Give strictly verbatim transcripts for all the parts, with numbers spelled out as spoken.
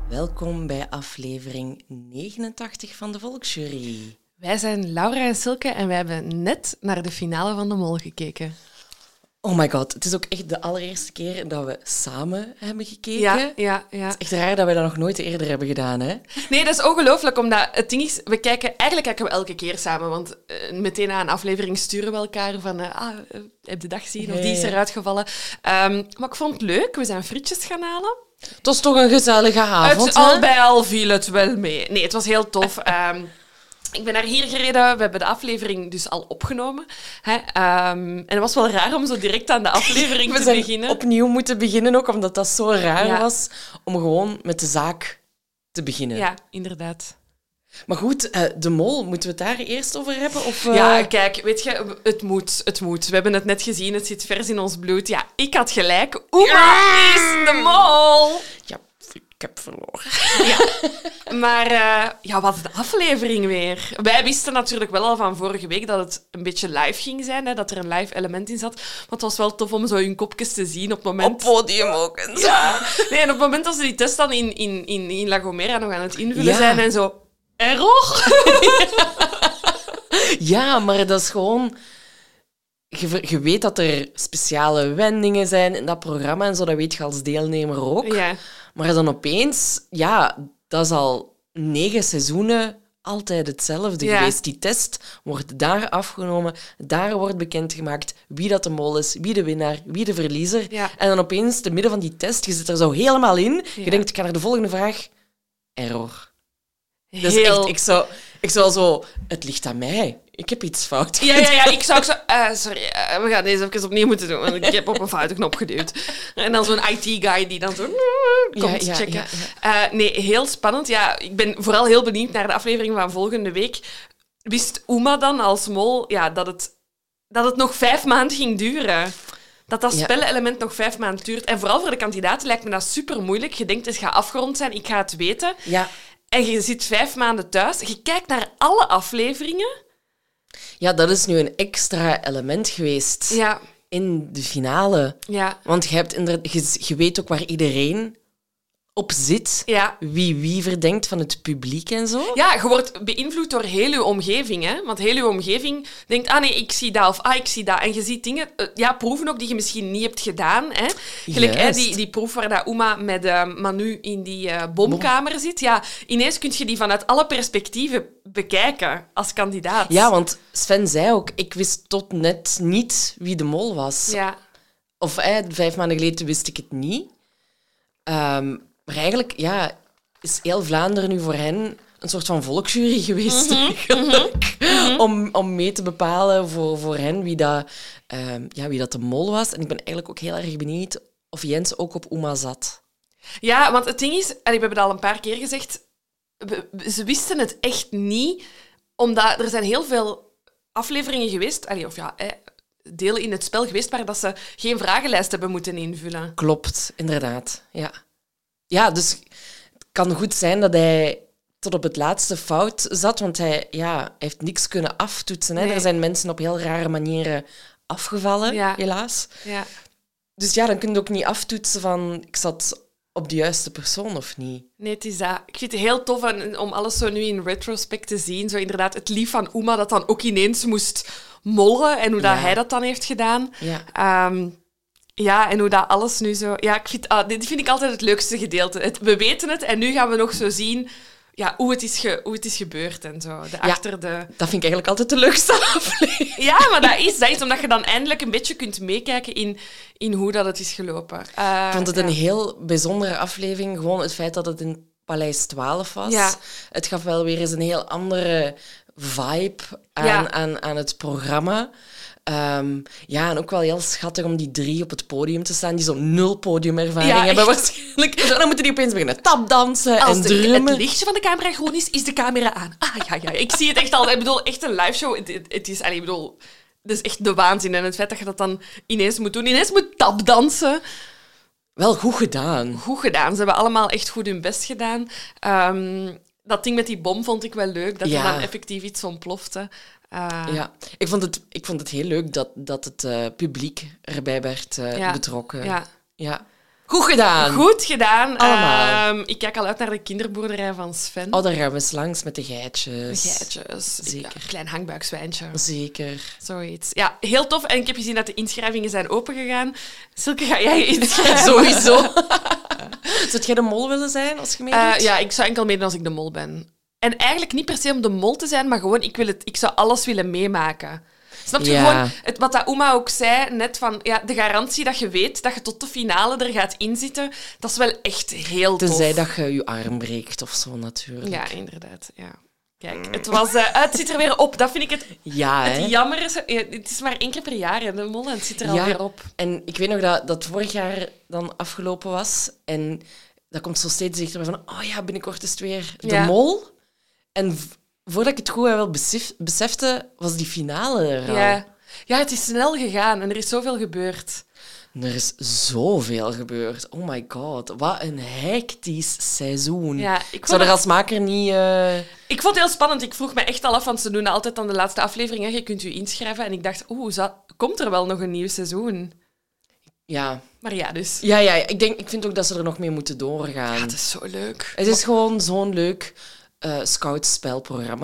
Welkom bij aflevering negenentachtig van de Volksjury. Wij zijn Laura en Silke en wij hebben net naar de finale van De Mol gekeken. Oh my god, het is ook echt de allereerste keer dat we samen hebben gekeken. Ja, ja, ja. Het is echt raar dat we dat nog nooit eerder hebben gedaan, hè? Nee, dat is ongelooflijk, omdat het ding is, we kijken, eigenlijk kijken we elke keer samen, want uh, meteen na een aflevering sturen we elkaar van, uh, ah, uh, heb je de dag gezien, of die is eruit gevallen. Um, maar ik vond het leuk, we zijn frietjes gaan halen. Het was toch een gezellige avond, het, hè? Al bij al viel het wel mee. Nee, het was heel tof. Um, Ik ben naar hier gereden. We hebben de aflevering dus al opgenomen. Hè? Um, en het was wel raar om zo direct aan de aflevering we te zijn beginnen. opnieuw moeten beginnen ook, omdat dat zo raar Ja. was om gewoon met de zaak te beginnen. Ja, inderdaad. Maar goed, uh, De Mol, moeten we het daar eerst over hebben? Of, uh... Ja, kijk, weet je, het moet, het moet. We hebben het net gezien, het zit vers in ons bloed. Ja, ik had gelijk. Uma ja! is De Mol! Ja, ik heb verloren. Ja. Maar uh, ja, wat is de aflevering weer? Wij wisten natuurlijk wel al van vorige week dat het een beetje live ging zijn, hè, dat er een live element in zat. Maar het was wel tof om zo hun kopjes te zien op het moment... Op podium ook en zo. Ja. Nee, en op het moment dat ze die test dan in, in, in, in La Gomera nog aan het invullen Ja. zijn en zo... Error! Ja, maar dat is gewoon... Je, ver- je weet dat er speciale wendingen zijn in dat programma en zo, dat weet je als deelnemer ook. Ja. Maar dan opeens, ja, dat is al negen seizoenen altijd hetzelfde Ja. geweest. Die test wordt daar afgenomen, daar wordt bekendgemaakt wie dat de mol is, wie de winnaar, wie de verliezer. Ja. En dan opeens, te midden van die test, je zit er zo helemaal in, Ja. je denkt, ik ga naar de volgende vraag. Error. Dus Heel... echt, ik zou, ik zou zo... Het ligt aan mij. Ik heb iets fout Ja, ja, ja, ik zou ook zo... Uh, sorry, uh, we gaan deze even opnieuw moeten doen, want ik heb op een foute knop geduwd. En dan zo'n I T-guy die dan zo... komt Ja, ja, checken. ja, ja. Uh, nee, heel spannend. Ja, ik ben vooral heel benieuwd naar de aflevering van volgende week. Wist Uma dan als mol ja, dat, het, dat het nog vijf maanden ging duren? Dat dat Ja. spelelement nog vijf maanden duurt. En vooral voor de kandidaten lijkt me dat super moeilijk. Je denkt, het gaat afgerond zijn, ik ga het weten. Ja. En je zit vijf maanden thuis. Je kijkt naar alle afleveringen. ja, dat is nu een extra element geweest Ja, in de finale. ja, Want je, hebt inderdaad, je, je weet ook waar iedereen op zit. ja. Wie wie verdenkt van het publiek en zo. Ja, je wordt beïnvloed door heel je omgeving. Hè? Want heel je omgeving denkt, ah nee, ik zie dat of ah, ik zie dat. En je ziet dingen, uh, ja, proeven ook die je misschien niet hebt gedaan. Hè? Gelijk hè, Juist. die, die proef waar dat Uma met uh, Manu in die uh, bomkamer zit. Ja, ineens kun je die vanuit alle perspectieven bekijken als kandidaat. Ja, want Sven zei ook, ik wist tot net niet wie de mol was. Ja, Of eh, vijf maanden geleden wist ik het niet. Um, maar eigenlijk ja, is heel Vlaanderen nu voor hen een soort van volksjury geweest, Mhm, eigenlijk. Om, om mee te bepalen voor, voor hen wie dat, um, ja, wie dat de mol was. En ik ben eigenlijk ook heel erg benieuwd of Jens ook op Uma zat. ja, want het ding is, en we hebben het al een paar keer gezegd, we- we- ze wisten het echt niet, omdat er zijn heel veel afleveringen geweest, allee, of ja, eh, delen in het spel geweest waar dat ze geen vragenlijst hebben moeten invullen. Klopt, inderdaad. Ja, ja dus het kan goed zijn dat hij tot op het laatste fout zat, want hij ja, heeft niks kunnen aftoetsen. Hè. Nee. Er zijn mensen op heel rare manieren afgevallen, Ja. helaas. Ja. Dus ja, dan kun je ook niet aftoetsen van ik zat op de juiste persoon of niet. Nee, het is dat. Ik vind het heel tof en- om alles zo nu in retrospect te zien. Zo inderdaad het lief van Uma dat dan ook ineens moest mollen en hoe Ja. dat hij dat dan heeft gedaan. Ja. Ehm, ja, en hoe dat alles nu zo... Ja, ik vind, ah, dit vind ik altijd het leukste gedeelte. Het, we weten het en nu gaan we nog zo zien ja, hoe, het is ge, hoe het is gebeurd en zo. De, Ja. achter de... Dat vind ik eigenlijk altijd de leukste aflevering. Ja, maar dat is, dat is omdat je dan eindelijk een beetje kunt meekijken in, in hoe dat het is gelopen. Uh, Ik vond het ja. een heel bijzondere aflevering. Gewoon het feit dat het in Paleis twaalf was. Ja. Het gaf wel weer eens een heel andere vibe aan, Ja. aan, aan het programma. Um, ja, en ook wel heel schattig om die drie op het podium te staan, die zo'n nul podiumervaring Ja, hebben echt. waarschijnlijk. En dan moeten die opeens beginnen tapdansen Als en de, drummen. het lichtje van de camera groen is, is de camera aan. Ah, ja, ja. Ik zie het echt al. Ik bedoel, echt een liveshow. Het, het, het is, allee, ik bedoel, het is echt de waanzin. En het feit dat je dat dan ineens moet doen. Ineens moet tapdansen. Wel goed gedaan. Goed gedaan. Ze hebben allemaal echt goed hun best gedaan. Um, dat ding met die bom vond ik wel leuk. Dat Ja. er dan effectief iets ontplofte. Uh, Ja, ik vond het, ik vond het heel leuk dat, dat het uh, publiek erbij werd uh, Ja. betrokken. ja. Ja. Goed gedaan. Goed gedaan. Allemaal. Um, ik kijk al uit naar de kinderboerderij van Sven. Oh, daar gaan we eens langs met de geitjes. Geitjes. Zeker. Ja, klein hangbuikzwijntje. Zeker. Zoiets. Ja, heel tof. En ik heb gezien dat de inschrijvingen zijn opengegaan. Silke, ga jij je inschrijven? Sowieso. Zou jij de mol willen zijn als je meedoet? Uh, ja, ik zou enkel meedoen als ik de mol ben. En eigenlijk niet per se om de mol te zijn, maar gewoon, ik, wil het, ik zou alles willen meemaken. Snap je? Ja. Gewoon, het, wat dat Uma ook zei, net van, ja, de garantie dat je weet dat je tot de finale er gaat inzitten, dat is wel echt heel tof. Tenzij dat je je arm breekt of zo, natuurlijk. Ja, inderdaad. Ja. Kijk, het, was, uh, het zit er weer op. Dat vind ik het, Ja, hè? het jammer. Is, ja, het is maar één keer per jaar, hè, de mol, en het zit er Ja. alweer op. En ik weet nog dat dat vorig jaar dan afgelopen was. En dat komt zo steeds dichterbij van... Oh ja, binnenkort is het weer de Ja. mol. En v- voordat ik het goed wel besef, besefte, was die finale er al. Ja. ja, het is snel gegaan en er is zoveel gebeurd. Er is zoveel gebeurd. Oh my god. Wat een hectisch seizoen. Ja, ik ik vond zou er het- als maker niet... eh, Ik vond het heel spannend. Ik vroeg me echt al af, want ze doen altijd aan de laatste aflevering. Hè. Je kunt je inschrijven. En ik dacht, oeh, za- komt er wel nog een nieuw seizoen? Ja. Maar ja, dus. Ja, ja, ik, denk, ik vind ook dat ze er nog mee moeten doorgaan. Ja, het is zo leuk. Het is gewoon zo'n leuk uh, scout-spelprogramma.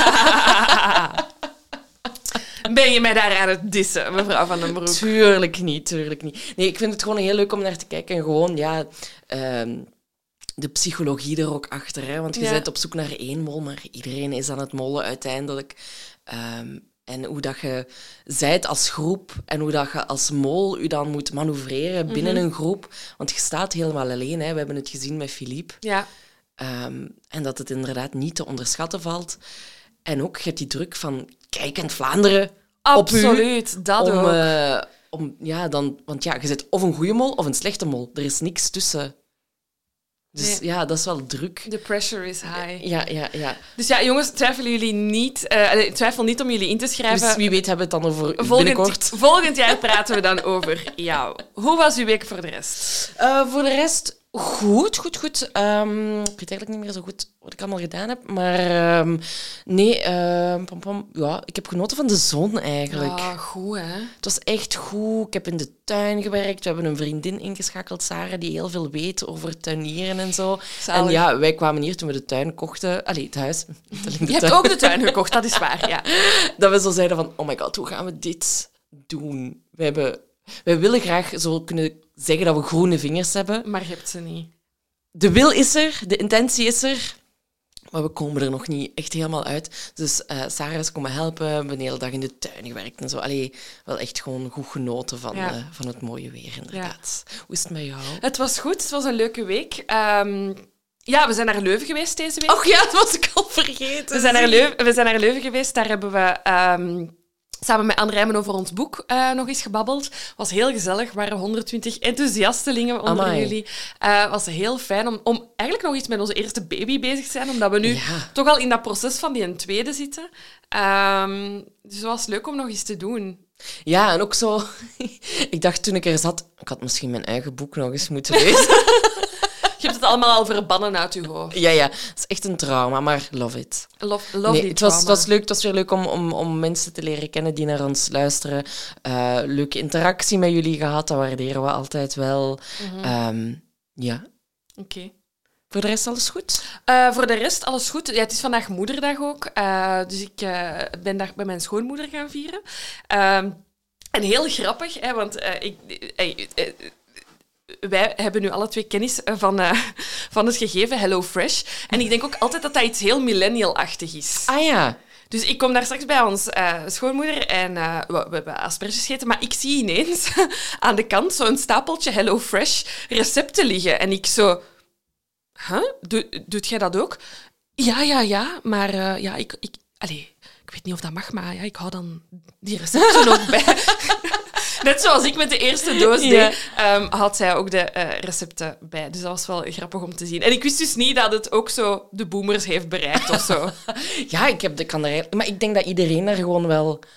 Ben je mij daar aan het dissen, mevrouw Van den Broek? Tuurlijk niet, tuurlijk niet. Nee, ik vind het gewoon heel leuk om naar te kijken. En gewoon, ja... ehm, de psychologie er ook achter. Hè? Want je Ja. bent op zoek naar één mol, maar iedereen is aan het mollen uiteindelijk. Ehm, en hoe dat je zijt als groep en hoe dat je als mol je dan moet manoeuvreren binnen Mhm. een groep. Want je staat helemaal alleen. Hè? We hebben het gezien met Philippe. Ja. Ehm, en dat het inderdaad niet te onderschatten valt. En ook, je hebt die druk van kijkend Vlaanderen op u. Absoluut, dat Om, ook. eh, om, ja, dan, want ja, je zit of een goede mol of een slechte mol. Er is niks tussen. Dus Nee. ja, dat is wel druk. The pressure is high. Ja, ja, ja. Dus ja, jongens, twijfelen jullie niet, uh, allee, twijfel niet om jullie in te schrijven. Dus wie weet hebben we het dan over volgend, binnenkort. volgend jaar praten we dan over jou. Hoe was uw week voor de rest? Uh, voor de rest, goed, goed, goed. Um, ik weet eigenlijk niet meer zo goed wat ik allemaal gedaan heb. Maar um, nee, um, pom, pom, ja, ik heb genoten van de zon eigenlijk. Ah, goed, hè? Het was echt goed. Ik heb in de tuin gewerkt. We hebben een vriendin ingeschakeld, Sarah, die heel veel weet over tuinieren en zo. Zalig. En ja, wij kwamen hier toen we de tuin kochten. Allee, het huis. Niet alleen de Je hebt tuin. ook de tuin gekocht, dat is waar, ja. Dat we zo zeiden van, oh my god, hoe gaan we dit doen? We hebben, wij willen graag zo kunnen zeggen dat we groene vingers hebben. Maar je hebt ze niet. De wil is er, de intentie is er, maar we komen er nog niet echt helemaal uit. Dus uh, Sarah is komen helpen, we hebben de hele dag in de tuin gewerkt en zo. Allee, wel echt gewoon goed genoten van, Ja. uh, van het mooie weer, inderdaad. Hoe is het met jou? Het was goed, het was een leuke week. Um, ja, we zijn naar Leuven geweest deze week. Och ja, dat was ik al vergeten. We zijn naar Leuven, we zijn naar Leuven geweest, daar hebben we... Um, samen met Anne Rijmen over ons boek uh, nog eens gebabbeld. Het was heel gezellig. Er waren honderdtwintig enthousiastelingen onder Amai. jullie. Het uh, was heel fijn om, om eigenlijk nog iets met onze eerste baby bezig te zijn, omdat we nu Ja. toch al in dat proces van die tweede zitten. Um, dus het was leuk om nog eens te doen. Ja, en ook zo... ik dacht toen ik er zat, ik had misschien mijn eigen boek nog eens moeten lezen. Je hebt het allemaal al verbannen uit je hoofd. ja, ja, het is echt een trauma, maar love it. Love, lovely Nee, het, was, het trauma. was leuk. Het was weer leuk om, om, om mensen te leren kennen die naar ons luisteren. Uh, leuke interactie met jullie gehad, dat waarderen we altijd wel. Mhm. Um, ja. Oké. Okay. Voor de rest alles goed? Uh, voor de rest alles goed. Ja, het is vandaag moederdag ook. Uh, dus ik uh, ben daar bij mijn schoonmoeder gaan vieren. Uh, en heel grappig, hè, want uh, ik... Uh, uh, uh, wij hebben nu alle twee kennis van, uh, van het gegeven HelloFresh. En ik denk ook altijd dat dat iets heel millennial-achtig is. Ah ja. Dus ik kom daar straks bij ons uh, schoonmoeder en uh, we, we hebben asperges gegeten, maar ik zie ineens aan de kant zo'n stapeltje HelloFresh recepten liggen. En ik zo... Huh? Do, doet jij dat ook? Ja, ja, ja, maar uh, ja, ik... ik allez, ik weet niet of dat mag, maar ja, ik hou dan die recepten ook bij. Net zoals ik met de eerste doos deed, ja. um, had zij ook de uh, recepten bij. Dus dat was wel grappig om te zien. En ik wist dus niet dat het ook zo de boomers heeft bereikt of zo. Ja, ik heb de, kan er, maar ik denk dat iedereen daar gewoon wel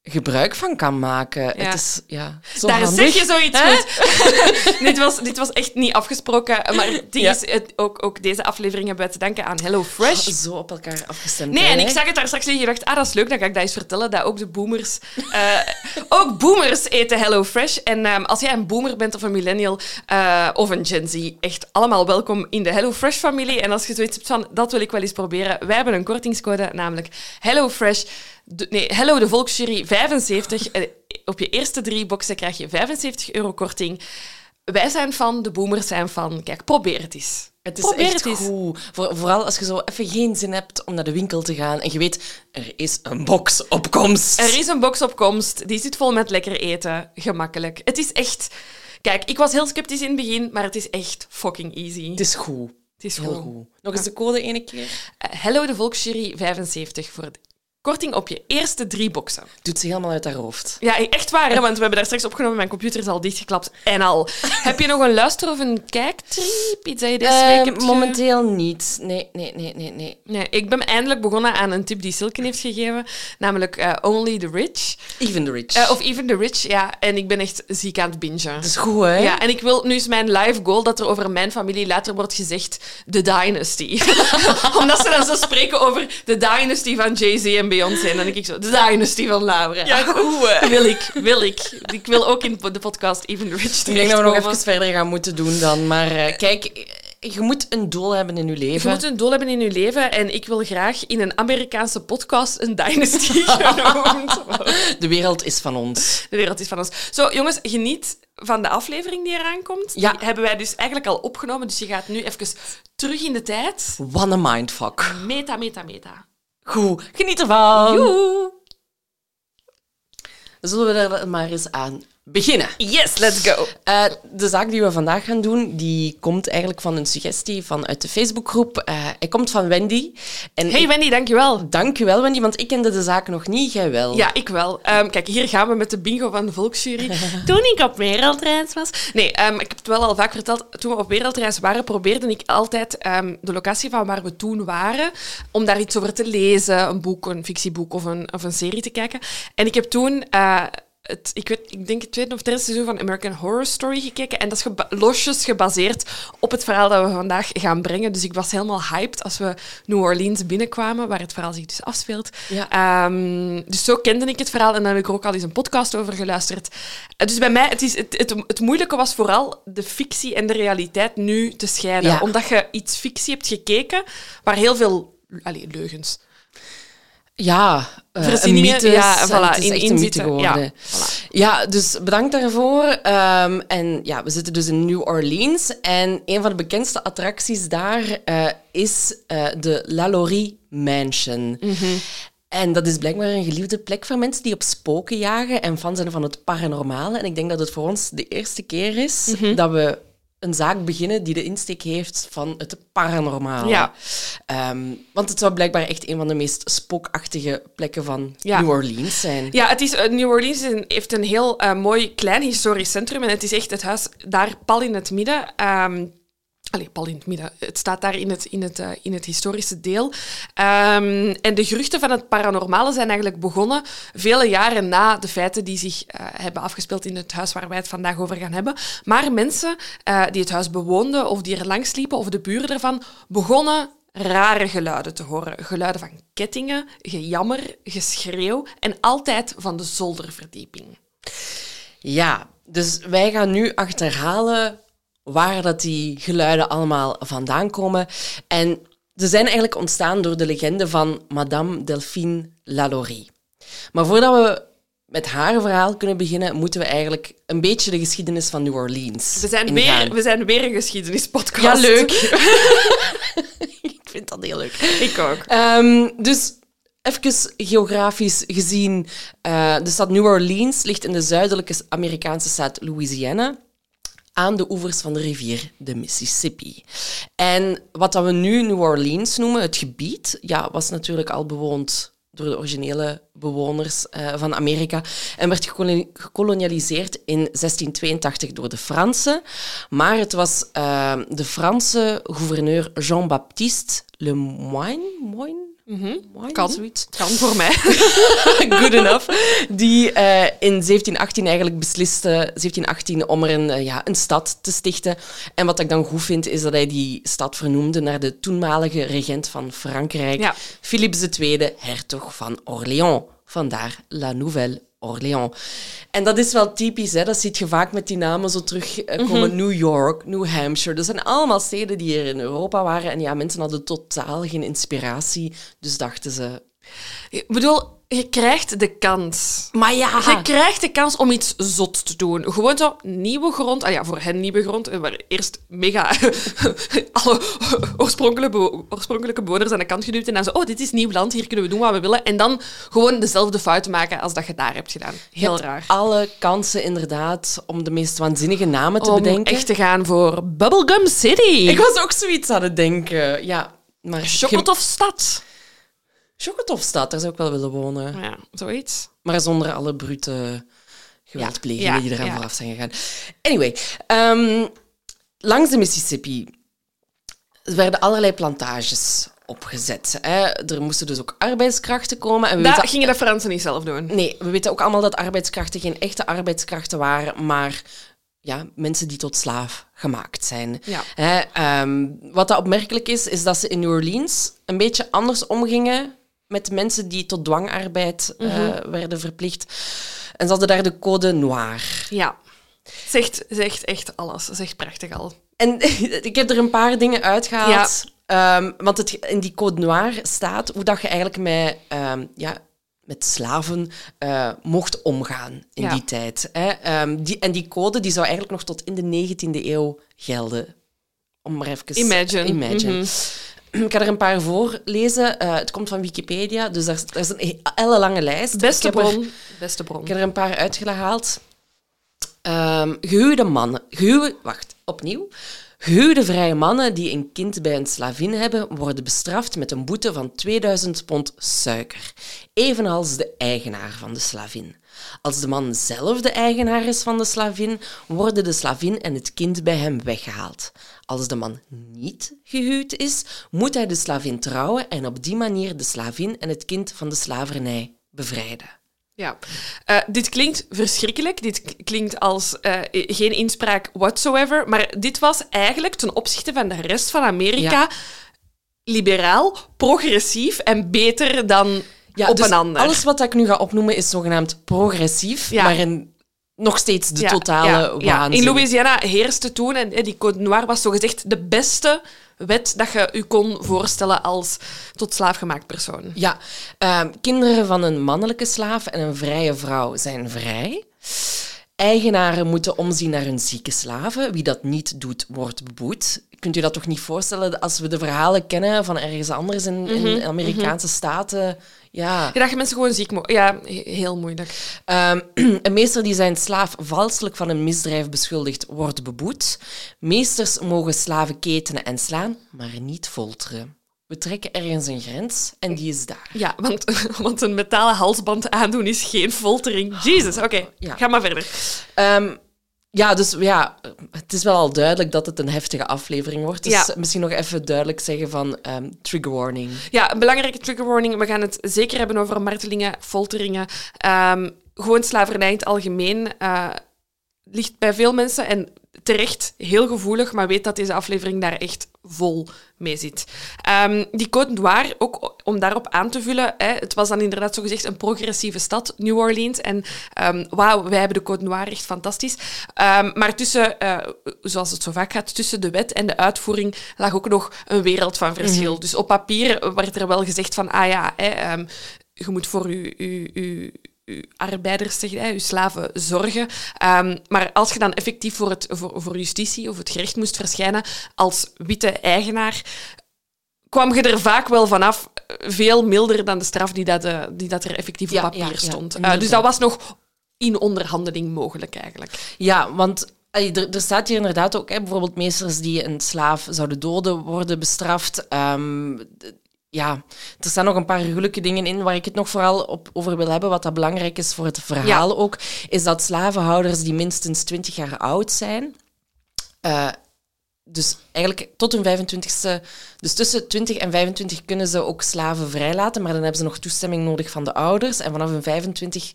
gebruik van kan maken. Ja. Het is ja, zo Daar handig. zeg je zoiets Hè? goed. dit, was, dit was echt niet afgesproken. Maar het ding Ja. is, het, ook, ook deze aflevering hebben wij te danken aan HelloFresh. Oh, zo op elkaar afgestemd. Nee, hè? en ik zag het daar straks liggen en dacht, ah, dat is leuk, dan ga ik dat eens vertellen, dat ook de boomers... eh, ook boomers eten HelloFresh. En um, als jij een boomer bent of een millennial uh, of een Gen Z, echt allemaal welkom in de HelloFresh-familie. En als je zoiets hebt van, dat wil ik wel eens proberen, wij hebben een kortingscode, namelijk HelloFresh... De, nee, Hello de Volksjury vijfenzeventig. Eh, op je eerste drie boxen krijg je vijfenzeventig euro korting. Wij zijn van, de boomers zijn van. Kijk, probeer het eens. Het is Probeer echt het eens. goed. Voor, vooral als je zo even geen zin hebt om naar de winkel te gaan en je weet, er is een box op komst. Er is een box op komst. Die zit vol met lekker eten. Gemakkelijk. Het is echt... Kijk, ik was heel sceptisch in het begin, maar het is echt fucking easy. Het is goed. Het is Heel goed. goed. Nog eens de code ene keer. Uh, Hello de Volksjury vijfenzeventig voor het korting op je eerste drie boxen. Doet ze helemaal uit haar hoofd. Ja, echt waar, hè? Want we hebben daar straks opgenomen. Mijn computer is al dichtgeklapt en al. Heb je nog een luister- of een kijktrip? Iets dat je deze Eh, week hebt ge- momenteel niet. Nee, nee, nee, nee, nee. Nee, ik ben eindelijk begonnen aan een tip die Silken heeft gegeven. Namelijk eh, Only the Rich. Even the rich. Eh, of Even the Rich, ja. En ik ben echt ziek aan het bingen. Dat is goed, hè? Ja, en ik wil, nu is mijn live goal dat er over mijn familie later wordt gezegd The Dynasty. Omdat ze dan zo spreken over The Dynasty van Jay-Z en Beyoncé. En dan denk ik zo, The Dynasty van Laura. Ja, goed, hè? Wil ik, wil ik. Ik wil ook in de podcast Even the Rich Ik denk dat we nog terechtkomen. even verder gaan moeten doen dan. Maar uh, kijk, je moet een doel hebben in je leven. Je moet een doel hebben in je leven en ik wil graag in een Amerikaanse podcast een Dynasty genoemd. De wereld is van ons. De wereld is van ons. Zo, jongens, geniet van de aflevering die eraan komt. Ja. Die hebben wij dus eigenlijk al opgenomen, dus je gaat nu even terug in de tijd. What a mindfuck. Meta, meta, meta. Goed, geniet ervan. Joe! Zullen we er maar eens aan beginnen? Yes, let's go. Uh, de zaak die we vandaag gaan doen, die komt eigenlijk van een suggestie vanuit de Facebookgroep. Uh, hij komt van Wendy. En Hey ik- Wendy, dankjewel. Dank je wel, Wendy, want ik kende de zaak nog niet, jij wel. Ja, ik wel. Ehm, kijk, hier gaan we met de bingo van de Volksjury. Toen ik op wereldreis was... Nee, ehm, ik heb het wel al vaak verteld. Toen we op wereldreis waren, probeerde ik altijd ehm, de locatie van waar we toen waren, om daar iets over te lezen, een boek, een fictieboek of een, of een serie te kijken. En ik heb toen... uh, Het, ik, weet, ik denk het tweede of derde seizoen van American Horror Story gekeken. En dat is geba- losjes gebaseerd op het verhaal dat we vandaag gaan brengen. Dus ik was helemaal hyped als we New Orleans binnenkwamen, waar het verhaal zich dus afspeelt. Ja. Um, dus zo kende ik het verhaal en dan heb ik er ook al eens een podcast over geluisterd. Uh, dus bij mij, het, is, het, het, het moeilijke was vooral de fictie en de realiteit nu te scheiden. Ja. Omdat je iets fictie hebt gekeken, waar heel veel... Allee, leugens. Ja, uh, een Verzinningen, mythe. ja, en voilà, het is in- echt in een mythe zitten, geworden. ja, voilà. Ja, dus bedankt daarvoor. Um, en ja, we zitten dus in New Orleans. En een van de bekendste attracties daar uh, is uh, de LaLaurie Mansion. Mm-hmm. En dat is blijkbaar een geliefde plek voor mensen die op spoken jagen en fan zijn van het paranormale. En ik denk dat het voor ons de eerste keer is Mm-hmm. dat we een zaak beginnen die de insteek heeft van het paranormale. Ja. Um, want het zou blijkbaar echt een van de meest spookachtige plekken van Ja. New Orleans zijn. Ja, het is, uh, New Orleans is een- heeft een heel uh, mooi klein historisch centrum. En het is echt het huis daar pal in het midden. Um, Allee, pal in het midden. Het staat daar in het, in het, uh, in het historische deel. Um, en de geruchten van het paranormale zijn eigenlijk begonnen vele jaren na de feiten die zich uh, hebben afgespeeld in het huis waar wij het vandaag over gaan hebben. Maar mensen uh, die het huis bewoonden of die er langs liepen of de buren ervan, begonnen rare geluiden te horen. Geluiden van kettingen, gejammer, geschreeuw en altijd van de zolderverdieping. Ja, dus wij gaan nu achterhalen waar dat die geluiden allemaal vandaan komen. En ze zijn eigenlijk ontstaan door de legende van Madame Delphine LaLaurie. Maar voordat we met haar verhaal kunnen beginnen, moeten we eigenlijk een beetje de geschiedenis van New Orleans We zijn, ingaan. weer, we zijn weer een geschiedenispodcast. Ja, leuk. Ik vind dat heel leuk. Ik ook. Um, dus even geografisch gezien, uh, de stad New Orleans ligt in de zuidelijke Amerikaanse staat Louisiana, aan de oevers van de rivier de Mississippi. En wat dat we nu New Orleans noemen, het gebied, ja, was natuurlijk al bewoond door de originele bewoners uh, van Amerika en werd gekolo- gekolonialiseerd in zestien tweeëntachtig door de Fransen. Maar het was uh, de Franse gouverneur Jean-Baptiste Lemoyne, Moyne, Mm-hmm. Wine, Kan. zoiets. Kan voor mij. Good enough. Die uh, in zeventien achttien eigenlijk besliste zeventien achttien om er een, uh, ja, een stad te stichten. En wat ik dan goed vind, is dat hij die stad vernoemde naar de toenmalige regent van Frankrijk, ja. Philips de Tweede, hertog van Orléans. Vandaar La Nouvelle-Orléans. En dat is wel typisch, hè? Dat zie je vaak met die namen zo terugkomen. Uh, mm-hmm. New York, New Hampshire. Dat zijn allemaal steden die er in Europa waren. En ja, mensen hadden totaal geen inspiratie. Dus dachten ze... Ik bedoel, je krijgt de kans. Maar ja... Je krijgt de kans om iets zot te doen. Gewoon zo nieuwe grond. Ah ja, voor hen nieuwe grond. Waar eerst mega... alle oorspronkelijke, be- oorspronkelijke bewoners aan de kant geduwd. En dan zo, oh, dit is nieuw land. Hier kunnen we doen wat we willen. En dan gewoon dezelfde fouten maken als dat je daar hebt gedaan. Heel je raar. Alle kansen inderdaad om de meest waanzinnige namen te om bedenken. Om echt te gaan voor Bubblegum City. Ik was ook zoiets aan het denken. Ja, maar... Chocolatofstad. Chocotofstad, daar zou ik wel willen wonen. Ja, zoiets. Maar zonder alle brute geweldplegingen ja, die eraan ja. vooraf zijn gegaan. Anyway, um, langs de Mississippi werden allerlei plantages opgezet. Hè. Er moesten dus ook arbeidskrachten komen. En we dat weten... gingen de Fransen niet zelf doen. Nee, we weten ook allemaal dat arbeidskrachten geen echte arbeidskrachten waren, maar... Ja, mensen die tot slaaf gemaakt zijn. Ja. Hè, um, wat dat opmerkelijk is, is dat ze in New Orleans een beetje anders omgingen met mensen die tot dwangarbeid mm-hmm. uh, werden verplicht. En ze hadden daar de code noir. Ja, zegt, zegt echt alles. Zegt prachtig al. En ik heb er een paar dingen uitgehaald. Ja. Um, want het, in die code noir staat hoe dat je eigenlijk met... Um, ja, met slaven uh, mocht omgaan in ja. die tijd. Hè. Um, die, en die code die zou eigenlijk nog tot in de negentiende eeuw gelden. Om maar even... Imagine. Imagine. Mm-hmm. Ik ga er een paar voorlezen. Uh, het komt van Wikipedia, dus daar, daar is een hele lange lijst. Beste bron. Er, Beste bron. Ik heb er een paar uitgehaald. Um, gehuwde mannen... Gehuwde, wacht, opnieuw. Gehuwde vrije mannen die een kind bij een slavin hebben, worden bestraft met een boete van tweeduizend pond suiker. Evenals de eigenaar van de slavin. Als de man zelf de eigenaar is van de slavin, worden de slavin en het kind bij hem weggehaald. Als de man niet gehuwd is, moet hij de slavin trouwen en op die manier de slavin en het kind van de slavernij bevrijden. Ja, uh, dit klinkt verschrikkelijk. Dit klinkt als uh, geen inspraak whatsoever. Maar dit was eigenlijk ten opzichte van de rest van Amerika ja. liberaal, progressief en beter dan ja, op dus een ander. Alles wat ik nu ga opnoemen is zogenaamd progressief, ja. maar in nog steeds de ja, totale ja, waanzin. Ja. In Louisiana heerste toen, en die Code Noir was zogezegd de beste wet dat je je kon voorstellen als tot slaafgemaakt persoon. Ja, uh, kinderen van een mannelijke slaaf en een vrije vrouw zijn vrij. Eigenaren moeten omzien naar hun zieke slaven. Wie dat niet doet, wordt beboet. Kunt u dat toch niet voorstellen als we de verhalen kennen van ergens anders in, mm-hmm, in Amerikaanse mm-hmm. staten? Ja. ja, dat je mensen gewoon ziek mo- Ja, heel moeilijk. Um, een meester die zijn slaaf valselijk van een misdrijf beschuldigt, wordt beboet. Meesters mogen slaven ketenen en slaan, maar niet folteren. We trekken ergens een grens en die is daar. Ja, want, want een metalen halsband aandoen is geen foltering. Jezus, oké. Okay. Ja. Ga maar verder. Um, ja, dus ja, het is wel al duidelijk dat het een heftige aflevering wordt. Dus ja. misschien nog even duidelijk zeggen van um, trigger warning. Ja, een belangrijke trigger warning. We gaan het zeker hebben over martelingen, folteringen. Um, gewoon slavernij in het algemeen uh, ligt bij veel mensen en terecht heel gevoelig, maar weet dat deze aflevering daar echt vol mee zit. Um, die Code Noir, ook om daarop aan te vullen, hè, het was dan inderdaad zogezegd een progressieve stad, New Orleans. En um, wauw, wij hebben de Code Noir echt fantastisch. Um, maar tussen, uh, zoals het zo vaak gaat, tussen de wet en de uitvoering lag ook nog een wereld van verschil. Mm-hmm. Dus op papier werd er wel gezegd van, ah ja, hè, um, je moet voor je... je, je uw arbeiders, zeg, hè, uw slaven zorgen. Um, maar als je dan effectief voor, het, voor, voor justitie of het gerecht moest verschijnen als witte eigenaar, kwam je er vaak wel vanaf veel milder dan de straf die, dat, uh, die dat er effectief ja, op papier ja, stond. Ja, uh, dus dat was nog in onderhandeling mogelijk eigenlijk. Ja, want... Er, er staat hier inderdaad ook, hè, bijvoorbeeld meesters die een slaaf zouden doden, worden bestraft. Um, Ja, er staan nog een paar gruwelijke dingen in waar ik het nog vooral op over wil hebben. Wat dat belangrijk is voor het verhaal ja. ook, is dat slavenhouders die minstens twintig jaar oud zijn, uh, dus eigenlijk tot hun vijfentwintigste... Dus tussen twintig en vijfentwintig kunnen ze ook slaven vrijlaten, maar dan hebben ze nog toestemming nodig van de ouders. En vanaf hun vijfentwintig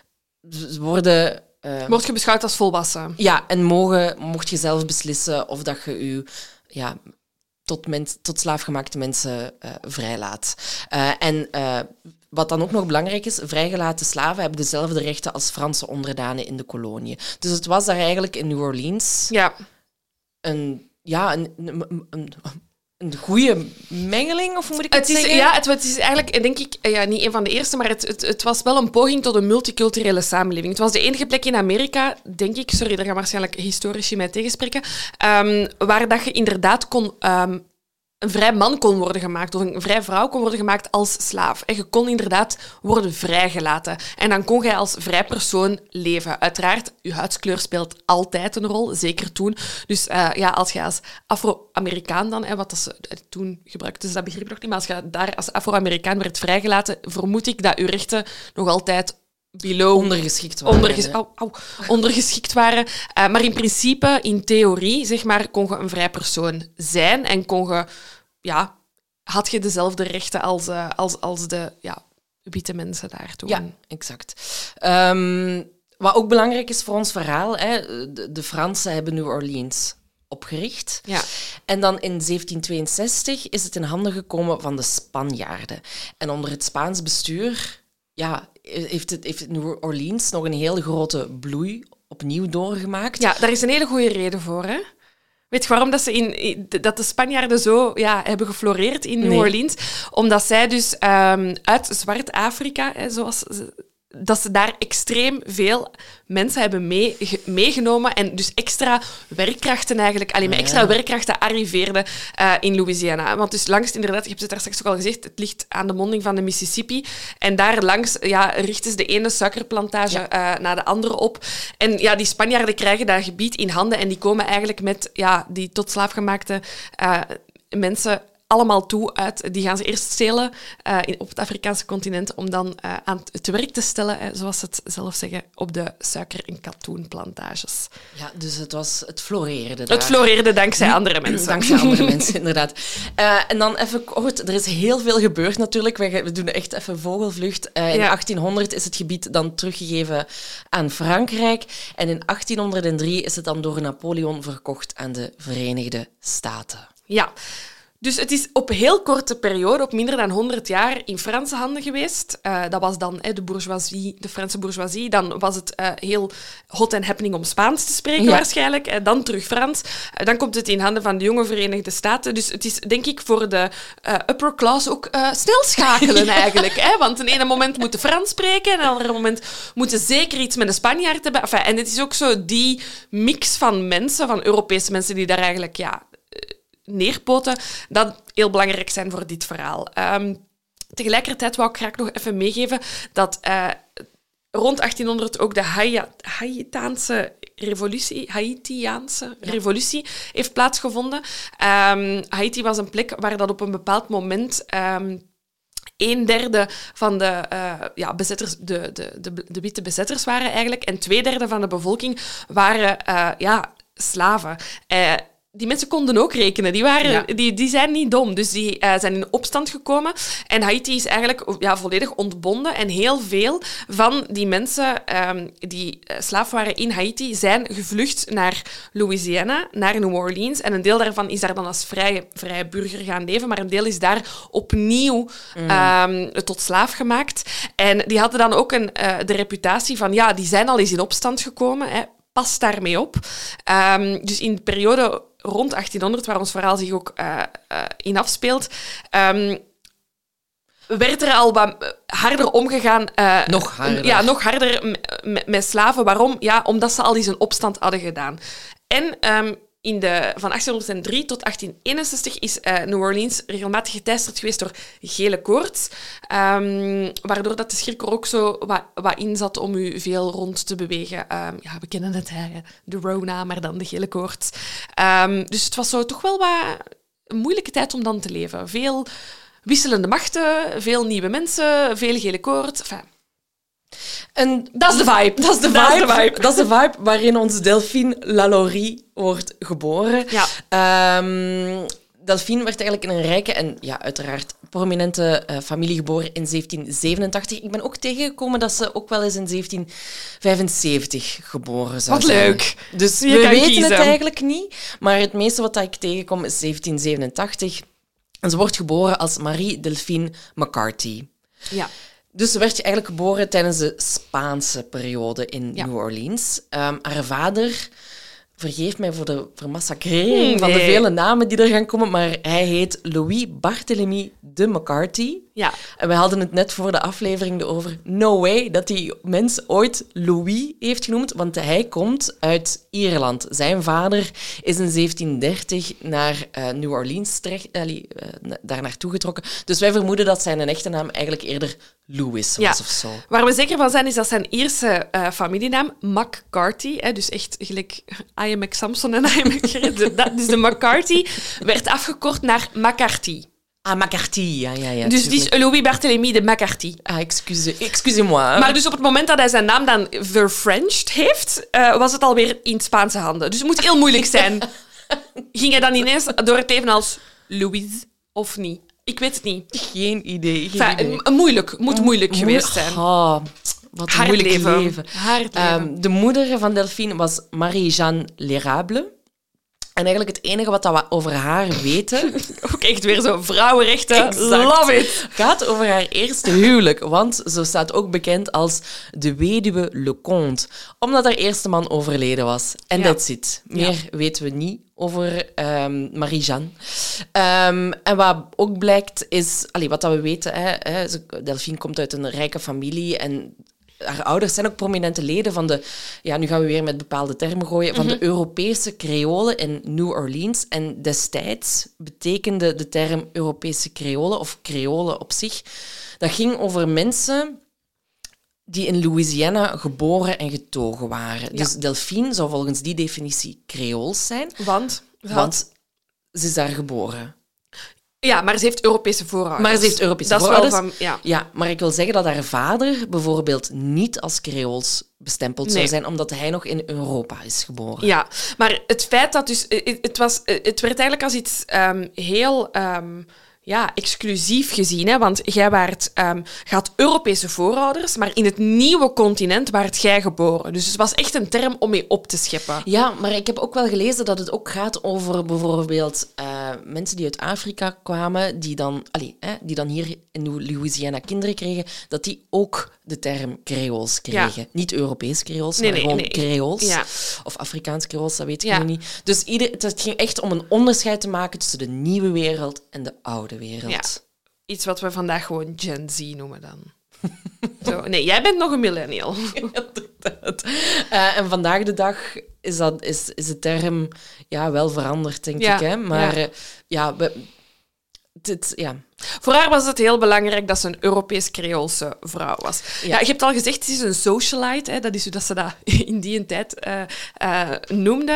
worden... Uh, Word je beschouwd als volwassen? Ja, en mogen, mocht je zelf beslissen of dat je je ja, tot, mens, tot slaafgemaakte mensen uh, vrijlaat. Uh, en uh, wat dan ook nog belangrijk is, vrijgelaten slaven hebben dezelfde rechten als Franse onderdanen in de koloniën. Dus het was daar eigenlijk in New Orleans ja. een, ja, een, een, een, een goede mengeling, of moet ik het, het is, zeggen? Ja, het, het is eigenlijk, denk ik, ja, niet een van de eerste, maar het, het, het was wel een poging tot een multiculturele samenleving. Het was de enige plek in Amerika, denk ik, sorry, daar gaan waarschijnlijk historici mij tegenspreken, um, waar dat je inderdaad kon... Um, een vrij man kon worden gemaakt of een vrij vrouw kon worden gemaakt als slaaf. En je kon inderdaad worden vrijgelaten. En dan kon jij als vrij persoon leven. Uiteraard, je huidskleur speelt altijd een rol, zeker toen. Dus uh, ja, als je als Afro-Amerikaan dan, hè, wat dat ze toen gebruikten ze dat begrip nog niet, maar als je daar als Afro-Amerikaan werd vrijgelaten, vermoed ik dat je rechten nog altijd below... Ondergeschikt waren. Onderges- au, au, ondergeschikt waren. Uh, maar in principe, in theorie, zeg maar, kon je een vrij persoon zijn en kon je... Ja, had je dezelfde rechten als, uh, als, als de ja, witte mensen daar toen. Ja, exact. Um, wat ook belangrijk is voor ons verhaal, hè, de, de Fransen hebben New Orleans opgericht. Ja. En dan in zeventien tweeënzestig is het in handen gekomen van de Spanjaarden. En onder het Spaans bestuur ja, heeft, het, heeft New Orleans nog een hele grote bloei opnieuw doorgemaakt. Ja, daar is een hele goede reden voor, hè? Weet je waarom dat, ze in, dat de Spanjaarden zo ja, hebben gefloreerd in New nee. Orleans? Omdat zij dus um, uit Zwart-Afrika, hè, zoals ze, dat ze daar extreem veel mensen hebben mee, meegenomen en dus extra werkkrachten eigenlijk, alleen met extra ja. werkkrachten arriveerden uh, in Louisiana. Want dus langs, inderdaad, ik heb het daar straks ook al gezegd, het ligt aan de monding van de Mississippi en daar langs ja, richten ze de ene suikerplantage ja. uh, naar de andere op. En ja, die Spanjaarden krijgen dat gebied in handen en die komen eigenlijk met ja, die tot slaafgemaakte uh, mensen allemaal toe uit. Die gaan ze eerst stelen uh, in, op het Afrikaanse continent om dan uh, aan het werk te stellen, uh, zoals ze het zelf zeggen, op de suiker- en katoenplantages. Ja, dus het was het floreerde daar. Het floreerde dankzij andere mensen. Dankzij andere mensen, inderdaad. Uh, en dan even kort, er is heel veel gebeurd natuurlijk. We, we doen echt even vogelvlucht. Uh, in ja. achttienhonderd is het gebied dan teruggegeven aan Frankrijk. En in achttienhonderddrie is het dan door Napoleon verkocht aan de Verenigde Staten. Ja. Dus het is op heel korte periode, op minder dan honderd jaar, in Franse handen geweest. Uh, dat was dan hè, de bourgeoisie, de Franse bourgeoisie. Dan was het uh, heel hot and happening om Spaans te spreken, ja. waarschijnlijk. Uh, dan terug Frans. Uh, dan komt het in handen van de jonge Verenigde Staten. Dus het is, denk ik, voor de uh, upper class ook uh, snel schakelen eigenlijk. Hè? Want een ene moment moeten Frans spreken en een andere moment moeten zeker iets met de Spanjaard hebben. Enfin, en het is ook zo die mix van mensen, van Europese mensen, die daar eigenlijk... ja. neerpoten, dat heel belangrijk zijn voor dit verhaal. Um, tegelijkertijd wou ik graag nog even meegeven dat uh, rond achttienhonderd ook de Haïtiaanse revolutie, Haïtiaanse ja. revolutie heeft plaatsgevonden. Um, Haïti was een plek waar dat op een bepaald moment... Um, Een derde van de, uh, ja, bezetters, de, de, de, de witte bezetters waren eigenlijk, en twee derde van de bevolking waren uh, ja, slaven. Uh, Die mensen konden ook rekenen. Die, waren, ja. die, die zijn niet dom. Dus die uh, zijn in opstand gekomen. En Haïti is eigenlijk ja, volledig ontbonden. En heel veel van die mensen um, die uh, slaaf waren in Haïti zijn gevlucht naar Louisiana, naar New Orleans. En een deel daarvan is daar dan als vrije, vrije burger gaan leven. Maar een deel is daar opnieuw mm. um, tot slaaf gemaakt. En die hadden dan ook een, uh, de reputatie van... Ja, die zijn al eens in opstand gekomen. Hè. Pas daarmee op. Um, dus in de periode... rond achttienhonderd, waar ons verhaal zich ook uh, uh, in afspeelt, um, werd er al wat harder omgegaan. Uh, nog harder. Ja, nog harder m- m- met slaven. Waarom? Ja, omdat ze al eens een opstand hadden gedaan. En um, in de, van achttienhonderddrie tot achttien eenenzestig is uh, New Orleans regelmatig geteisterd geweest door gele koorts, um, waardoor dat de schrik er ook zo wat, wat in zat om u veel rond te bewegen. Um, ja, we kennen het, hè, de Rona, maar dan de gele koorts. Um, dus het was zo toch wel wat een moeilijke tijd om dan te leven. Veel wisselende machten, veel nieuwe mensen, veel gele koorts. Enfin, En Dat is de vibe. Dat is de Dat is vibe, de vibe. dat is de vibe waarin onze Delphine Lalaurie wordt geboren. Ja. Um, Delphine werd eigenlijk in een rijke en ja, uiteraard prominente uh, familie geboren in zeventien zevenentachtig. Ik ben ook tegengekomen dat ze ook wel eens in zeventien vijfenzeventig geboren zou Wat zijn. leuk. Dus Je we kan weten kiezen. het eigenlijk niet. Maar het meeste wat ik tegenkom is zeventien zevenentachtig. En ze wordt geboren als Marie Delphine McCarthy. Ja. Dus ze werd eigenlijk geboren tijdens de Spaanse periode in Ja. New Orleans. Um, haar vader, vergeef mij voor de vermassacrering Hmm, van de nee. vele namen die er gaan komen, maar hij heet Louis Barthélemy de McCarthy. Ja. En we hadden het net voor de aflevering erover. No way dat die mens ooit Louis heeft genoemd, want hij komt uit Ierland. Zijn vader is in zeventien dertig naar uh, New Orleans terecht, uh, uh, daar naartoe getrokken. Dus wij vermoeden dat zijn echte naam eigenlijk eerder Louis was Ja. of zo. Waar we zeker van zijn, is dat zijn Ierse uh, familienaam, McCarthy, hè, dus echt gelijk I am Samson en I am dus de McCarthy, werd afgekort naar McCarthy. Ah, McCarthy, ja, ja, ja. Dus die is Louis Barthélemy de McCarthy. Ah, excuse, excusez-moi. Maar dus op het moment dat hij zijn naam dan verfrenched heeft, uh, was het alweer in Spaanse handen. Dus het moet heel moeilijk zijn. Ging hij dan ineens door het leven als Louis of niet? Ik weet het niet. Geen idee. Geen Enfin, idee. m- moeilijk, moet moeilijk Mo- geweest zijn. Oh, wat een Hard moeilijk leven. leven. Hard leven. Um, de moeder van Delphine was Marie-Jeanne L'Érable. En eigenlijk het enige wat we over haar weten... Ook echt weer zo vrouwenrechten. Exact. Love it. gaat over haar eerste huwelijk. Want ze staat ook bekend als de weduwe Leconte. Omdat haar eerste man overleden was. En Ja. that's it. Meer weten we niet over um, Marie-Jeanne. Um, en wat ook blijkt is... Allee, wat dat we weten... Hè, hè, ze- Delphine komt uit een rijke familie en... Haar ouders zijn ook prominente leden van de... Ja, nu gaan we weer met bepaalde termen gooien. Van de Europese Creolen in New Orleans. En destijds betekende de term Europese Creolen, of Creolen op zich... Dat ging over mensen die in Louisiana geboren en getogen waren. Ja. Dus Delphine zou volgens die definitie Creools zijn. Want? ze had- Want ze is daar geboren. Ja, maar ze heeft Europese voorouders. Maar ze heeft Europese dat voorouders. Is wel van, ja. Ja, maar ik wil zeggen dat haar vader bijvoorbeeld niet als Creools bestempeld zou Nee. zijn, omdat hij nog in Europa is geboren. Ja, maar het feit dat dus... Het, het was, het werd eigenlijk als iets um, heel... Um, ja, exclusief gezien, hè? Want jij waart, um, had Europese voorouders, maar in het nieuwe continent waart jij geboren. Dus het was echt een term om mee op te scheppen. Ja, maar ik heb ook wel gelezen dat het ook gaat over bijvoorbeeld uh, mensen die uit Afrika kwamen, die dan, allee, hè, die dan hier in Louisiana kinderen kregen, dat die ook de term Creools kregen. Ja. Niet Europees Creools, Nee, maar nee, gewoon nee. Creools. Ja. Of Afrikaans Creools, dat weet ik Ja. nu niet. Dus ieder, het ging echt om een onderscheid te maken tussen de nieuwe wereld en de oude wereld. Ja. Iets wat we vandaag gewoon Gen Z noemen dan. Zo, nee, jij bent nog een millennial. Inderdaad. Uh, en vandaag de dag is, dat, is, is de term ja, wel veranderd, denk Ja, ik. Hè? Maar ja. ja, ja, we, dit, ja. Voor haar was het heel belangrijk dat ze een Europees-Creoolse vrouw was. Ja. Ja. je hebt al gezegd, ze is een socialite. Hè, dat is hoe dat ze dat in die tijd uh, uh, noemde.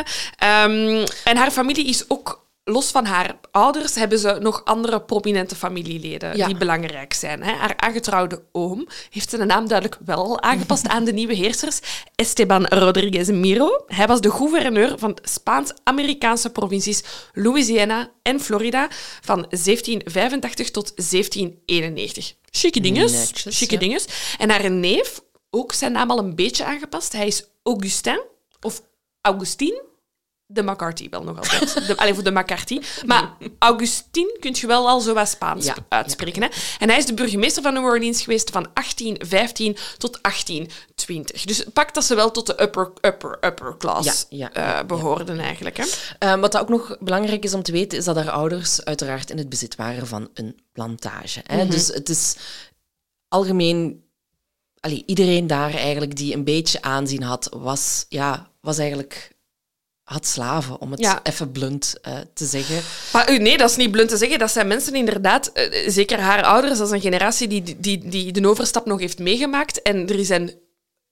Um, en haar familie is ook... Los van haar ouders hebben ze nog andere prominente familieleden Ja. die belangrijk zijn. Hè. Haar aangetrouwde oom heeft zijn naam duidelijk wel aangepast aan de nieuwe heersers. Esteban Rodriguez Miro. Hij was de gouverneur van de Spaans-Amerikaanse provincies Louisiana en Florida van zeventien vijfentachtig tot zeventien eenennegentig. Chique dinges. Netjes, Chique ja. dinges. En haar neef, ook zijn naam al een beetje aangepast. Hij is Augustin, of Augustin. De McCarthy wel nog altijd. De, allee, voor de McCarthy. Maar Augustin kun je wel al zo wat Spaans Ja, uitspreken. Hè? En hij is de burgemeester van New Orleans geweest van achttien vijftien tot achttien twintig. Dus het pakt dat ze wel tot de upper, upper, upper class Ja, ja, uh, ja, ja. behoorden eigenlijk. Hè? Uh, wat dat ook nog belangrijk is om te weten, is dat haar ouders uiteraard in het bezit waren van een plantage. Hè? Mm-hmm. Dus het is algemeen... Allee, iedereen daar eigenlijk die een beetje aanzien had, was, ja, was eigenlijk... had slaven, om het Ja. even blunt uh, te zeggen. Maar uh, nee, dat is niet blunt te zeggen. Dat zijn mensen inderdaad, uh, zeker haar ouders, dat is een generatie die, die, die de overstap nog heeft meegemaakt. En er is een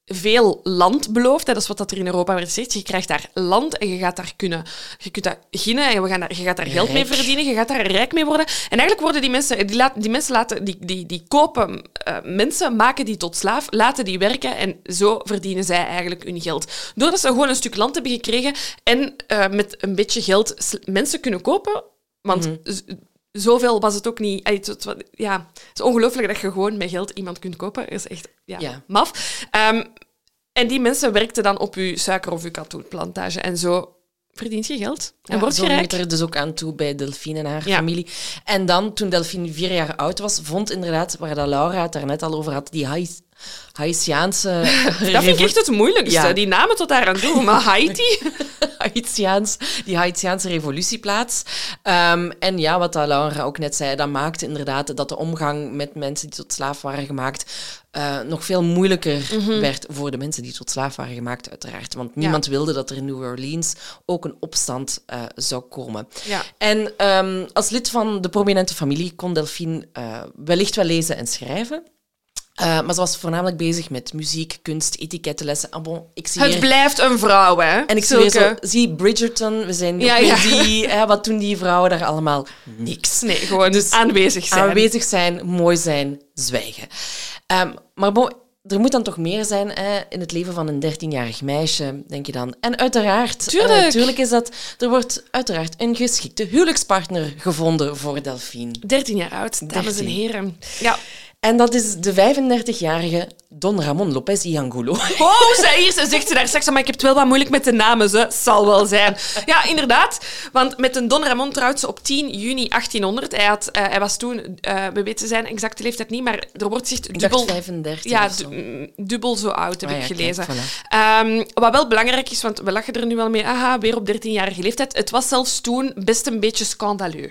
veel land beloofd. Hè. Dat is wat dat er in Europa werd gezegd. Je krijgt daar land en je gaat daar kunnen... Je kunt dat beginnen en we gaan daar, je gaat daar geld mee verdienen. Je gaat daar rijk mee worden. En eigenlijk worden die mensen... Die, laat, die mensen laten... Die, die, die kopen uh, mensen, maken die tot slaaf, laten die werken en zo verdienen zij eigenlijk hun geld. Doordat ze gewoon een stuk land hebben gekregen en uh, met een beetje geld mensen kunnen kopen. Want... Mm-hmm. Z- Zoveel was het ook niet... Ja, het is ongelooflijk dat je gewoon met geld iemand kunt kopen. Dat is echt ja, ja. maf. Um, en die mensen werkten dan op je suiker- of je katoenplantage. En zo verdient je geld. En ja, word je rijk. Zo ging het er dus ook aan toe bij Delphine en haar ja. familie. En dan, toen Delphine vier jaar oud was, vond inderdaad, waar dat Laura het daarnet al over had, die Hais- Haitiaanse... Dat vind ik echt het moeilijkste. Ja. Die namen tot daar aan toe. Maar Haiti... Haitiaans, die Haitiaanse revolutie plaats. Um, en ja, wat dat Laura ook net zei, dat maakte inderdaad dat de omgang met mensen die tot slaaf waren gemaakt uh, nog veel moeilijker mm-hmm. werd voor de mensen die tot slaaf waren gemaakt, uiteraard. Want niemand ja. wilde dat er in New Orleans ook een opstand uh, zou komen. Ja. En um, als lid van de prominente familie kon Delphine uh, wellicht wel lezen en schrijven. Uh, maar ze was voornamelijk bezig met muziek, kunst, etikettenlessen. Ah, bon, ik zie het hier... blijft een vrouw, hè? En ik Zulke... zie weer zo, zie Bridgerton, we zijn ja, ja. die, hè, wat doen die vrouwen daar allemaal? Niks. Nee, gewoon dus aanwezig zijn. Aanwezig zijn, mooi zijn, zwijgen. Um, maar bon, er moet dan toch meer zijn hè, in het leven van een dertienjarig meisje, denk je dan. En uiteraard, tuurlijk. Uh, tuurlijk is dat... Er wordt uiteraard een geschikte huwelijkspartner gevonden voor Delphine. dertien jaar oud, dames en heren. Ja. En dat is de vijfendertigjarige Don Ramon Lopez y Angulo. Oh, zij hier, ze zegt ze daar straks, maar ik heb het wel wat moeilijk met de namen, ze zal wel zijn. Ja, inderdaad, want met een Don Ramon trouwt ze op tien juni achttienhonderd. Hij, had, uh, hij was toen, uh, we weten zijn exacte leeftijd niet, maar er wordt zich dubbel... Ik vijfendertig Ja, du- dubbel zo oud, heb ah, ik ja, gelezen. Kijk, voilà. um, wat wel belangrijk is, want we lachen er nu wel mee, aha, weer op dertienjarige leeftijd. Het was zelfs toen best een beetje scandaleus.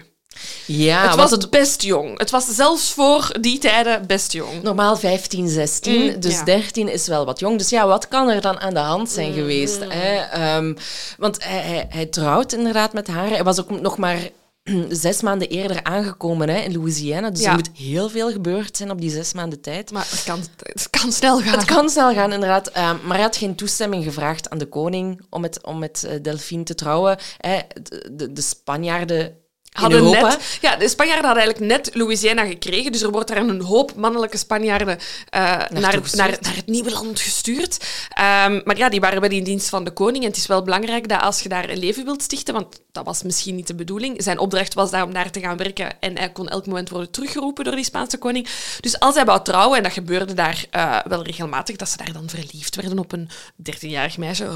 Ja, het was het... best jong. Het was zelfs voor die tijden best jong. Normaal vijftien, zestien, mm, dus ja. dertien is wel wat jong. Dus ja, wat kan er dan aan de hand zijn mm. geweest? Hè? Um, want hij, hij, hij trouwt inderdaad met haar. Hij was ook nog maar zes maanden eerder aangekomen hè, in Louisiana. Dus ja. er moet heel veel gebeurd zijn op die zes maanden tijd. Maar het kan, het kan snel gaan. Het kan snel gaan, inderdaad. Uh, maar hij had geen toestemming gevraagd aan de koning om met, om met uh, Delphine te trouwen. Hè. De, de, de Spanjaarden... Hadden net, ja, de Spanjaarden hadden eigenlijk net Louisiana gekregen, dus er wordt daar een hoop mannelijke Spanjaarden uh, naar, naar, naar het nieuwe land gestuurd. Um, maar ja, die waren wel in dienst van de koning. En het is wel belangrijk dat als je daar een leven wilt stichten, want dat was misschien niet de bedoeling, zijn opdracht was daar om daar te gaan werken en hij kon elk moment worden teruggeroepen door die Spaanse koning. Dus als hij wou trouwen, en dat gebeurde daar uh, wel regelmatig, dat ze daar dan verliefd werden op een dertienjarig meisje,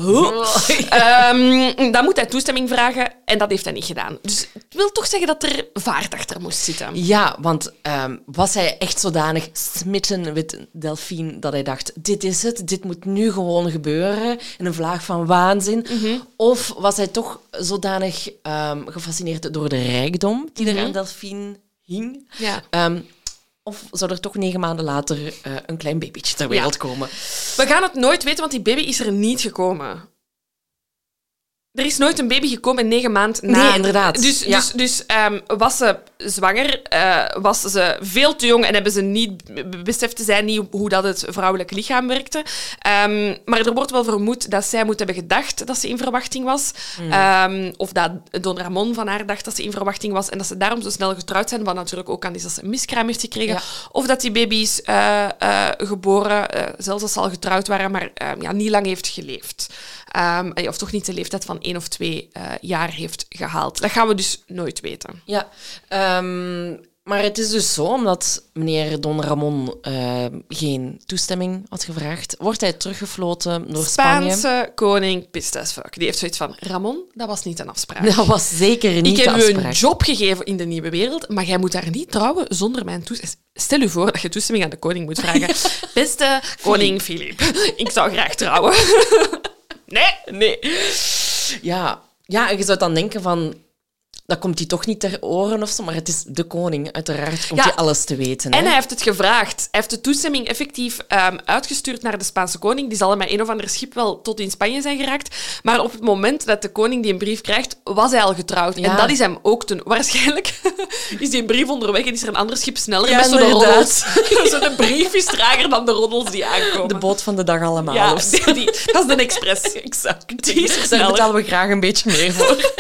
huh? um, dan moet hij toestemming vragen en dat heeft hij niet gedaan. Dus het wil toch zeggen dat er vaart achter moest zitten. Ja, want um, was hij echt zodanig smitten met Delphine dat hij dacht, dit is het, dit moet nu gewoon gebeuren, in een vlaag van waanzin? Mm-hmm. Of was hij toch zodanig um, gefascineerd door de rijkdom die mm-hmm. er aan Delphine hing? Ja. Um, Of zou er toch negen maanden later uh, een klein babytje ter wereld ja. komen? We gaan het nooit weten, want die baby is er niet gekomen. Er is nooit een baby gekomen in negen maanden na. Nee, inderdaad. Dus, ja. dus, dus um, was ze zwanger, uh, was ze veel te jong en hebben ze niet, besefte zij niet hoe dat het vrouwelijk lichaam werkte. Um, maar er wordt wel vermoed dat zij moet hebben gedacht dat ze in verwachting was. Mm. Um, of dat Don Ramon van haar dacht dat ze in verwachting was en dat ze daarom zo snel getrouwd zijn, wat natuurlijk ook kan is dat ze een miskraam heeft gekregen. Ja. Of dat die baby's uh, uh, geboren, uh, zelfs als ze al getrouwd waren, maar uh, ja, niet lang heeft geleefd. Um, of toch niet de leeftijd van één of twee uh, jaar heeft gehaald. Dat gaan we dus nooit weten. Ja, um, maar het is dus zo, omdat meneer Don Ramon uh, geen toestemming had gevraagd, wordt hij teruggefloten door Spanje. Spaanse koning pissed as fuck. Die heeft zoiets van, Ramon, dat was niet een afspraak. Dat was zeker niet de afspraak. Ik heb u een job gegeven in de nieuwe wereld, maar jij moet daar niet trouwen zonder mijn toestemming. Stel u voor dat je toestemming aan de koning moet vragen. Beste koning Filip, ik zou graag trouwen. Nee, nee. Ja, ja, en je zou dan denken van... dat komt hij toch niet ter oren of zo, maar het is de koning. Uiteraard komt Ja. hij alles te weten. En hè. hij heeft het gevraagd. Hij heeft de toestemming effectief um, uitgestuurd naar de Spaanse koning. Die zal met een of ander schip wel tot in Spanje zijn geraakt. Maar op het moment dat de koning die een brief krijgt, was hij al getrouwd. Ja. En dat is hem ook ten... Waarschijnlijk is die brief onderweg en is er een ander schip sneller Ja, met zo'n inderdaad. roddels. Zo'n brief is trager dan de roddels die aankomen. De boot van de dag allemaal. Ja, of zo. die, die- dat is de express. Exact. Die is er Daar sneller. betalen we graag een beetje meer voor.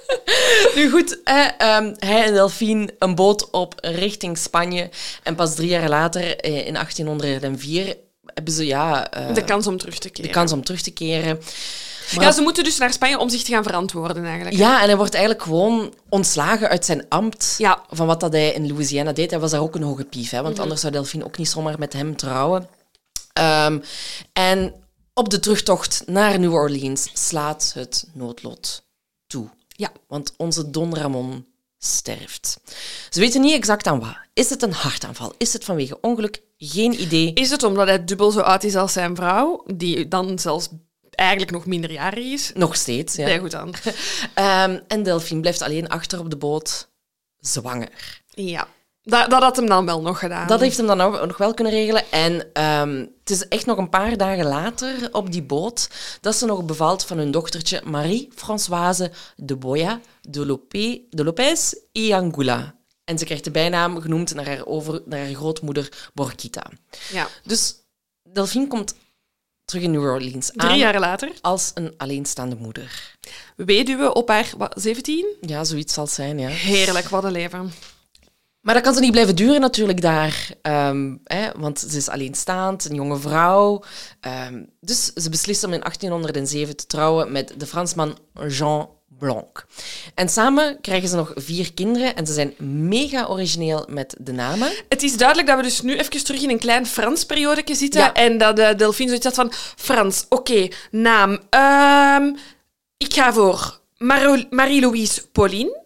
Nu goed, hè, ehm, hij en Delphine een boot op richting Spanje. En pas drie jaar later, eh, in achttienhonderdvier, hebben ze ja, eh, De kans om terug te keren. de kans om terug te keren. Maar- Ja, ze moeten dus naar Spanje om zich te gaan verantwoorden, eigenlijk. Ja, en hij wordt eigenlijk gewoon ontslagen uit zijn ambt Ja. van wat dat hij in Louisiana deed. Hij was daar ook een hoge pief, hè, want anders zou Delphine ook niet zomaar met hem trouwen. Ehm, en op de terugtocht naar New Orleans slaat het noodlot toe. Ja. Want onze Don Ramon sterft. Ze weten niet exact aan wat. Is het een hartaanval? Is het vanwege ongeluk? Geen idee. Is het omdat hij dubbel zo oud is als zijn vrouw, die dan zelfs eigenlijk nog minderjarig is? Nog steeds, ja. Ja, goed aan. Ehm, en Delphine blijft alleen achter op de boot, zwanger. Ja, dat, dat had hem dan wel nog gedaan. Dat heeft hem dan ook nog wel kunnen regelen. En ehm, het is echt nog een paar dagen later op die boot dat ze nog bevalt van hun dochtertje Marie-Françoise de Boya de, Lopé, de Lopez y Angula. En ze krijgt de bijnaam genoemd naar haar, over, naar haar grootmoeder Borquita. Ja. Dus Delphine komt terug in New Orleans aan Drie jaar later, als een alleenstaande moeder. weduwe op haar wat, zeventien. Ja, zoiets zal het zijn, ja. Heerlijk, wat een leven. Maar dat kan ze niet blijven duren natuurlijk daar. Ehm, hè, want ze is alleenstaand, een jonge vrouw. Ehm, dus ze beslist om in achttienhonderdzeven te trouwen met de Fransman Jean Blanc. En samen krijgen ze nog vier kinderen en ze zijn mega origineel met de namen. Het is duidelijk dat we dus nu even terug in een klein Frans periodeke zitten. Ja. En dat de Delphine zoiets had van... Frans, oké, naam. Ehm, ik ga voor Maro- Marie-Louise Pauline,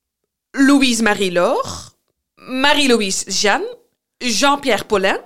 Louise Marie-Laure, Marie-Louise Jeanne, Jean-Pierre Paulin.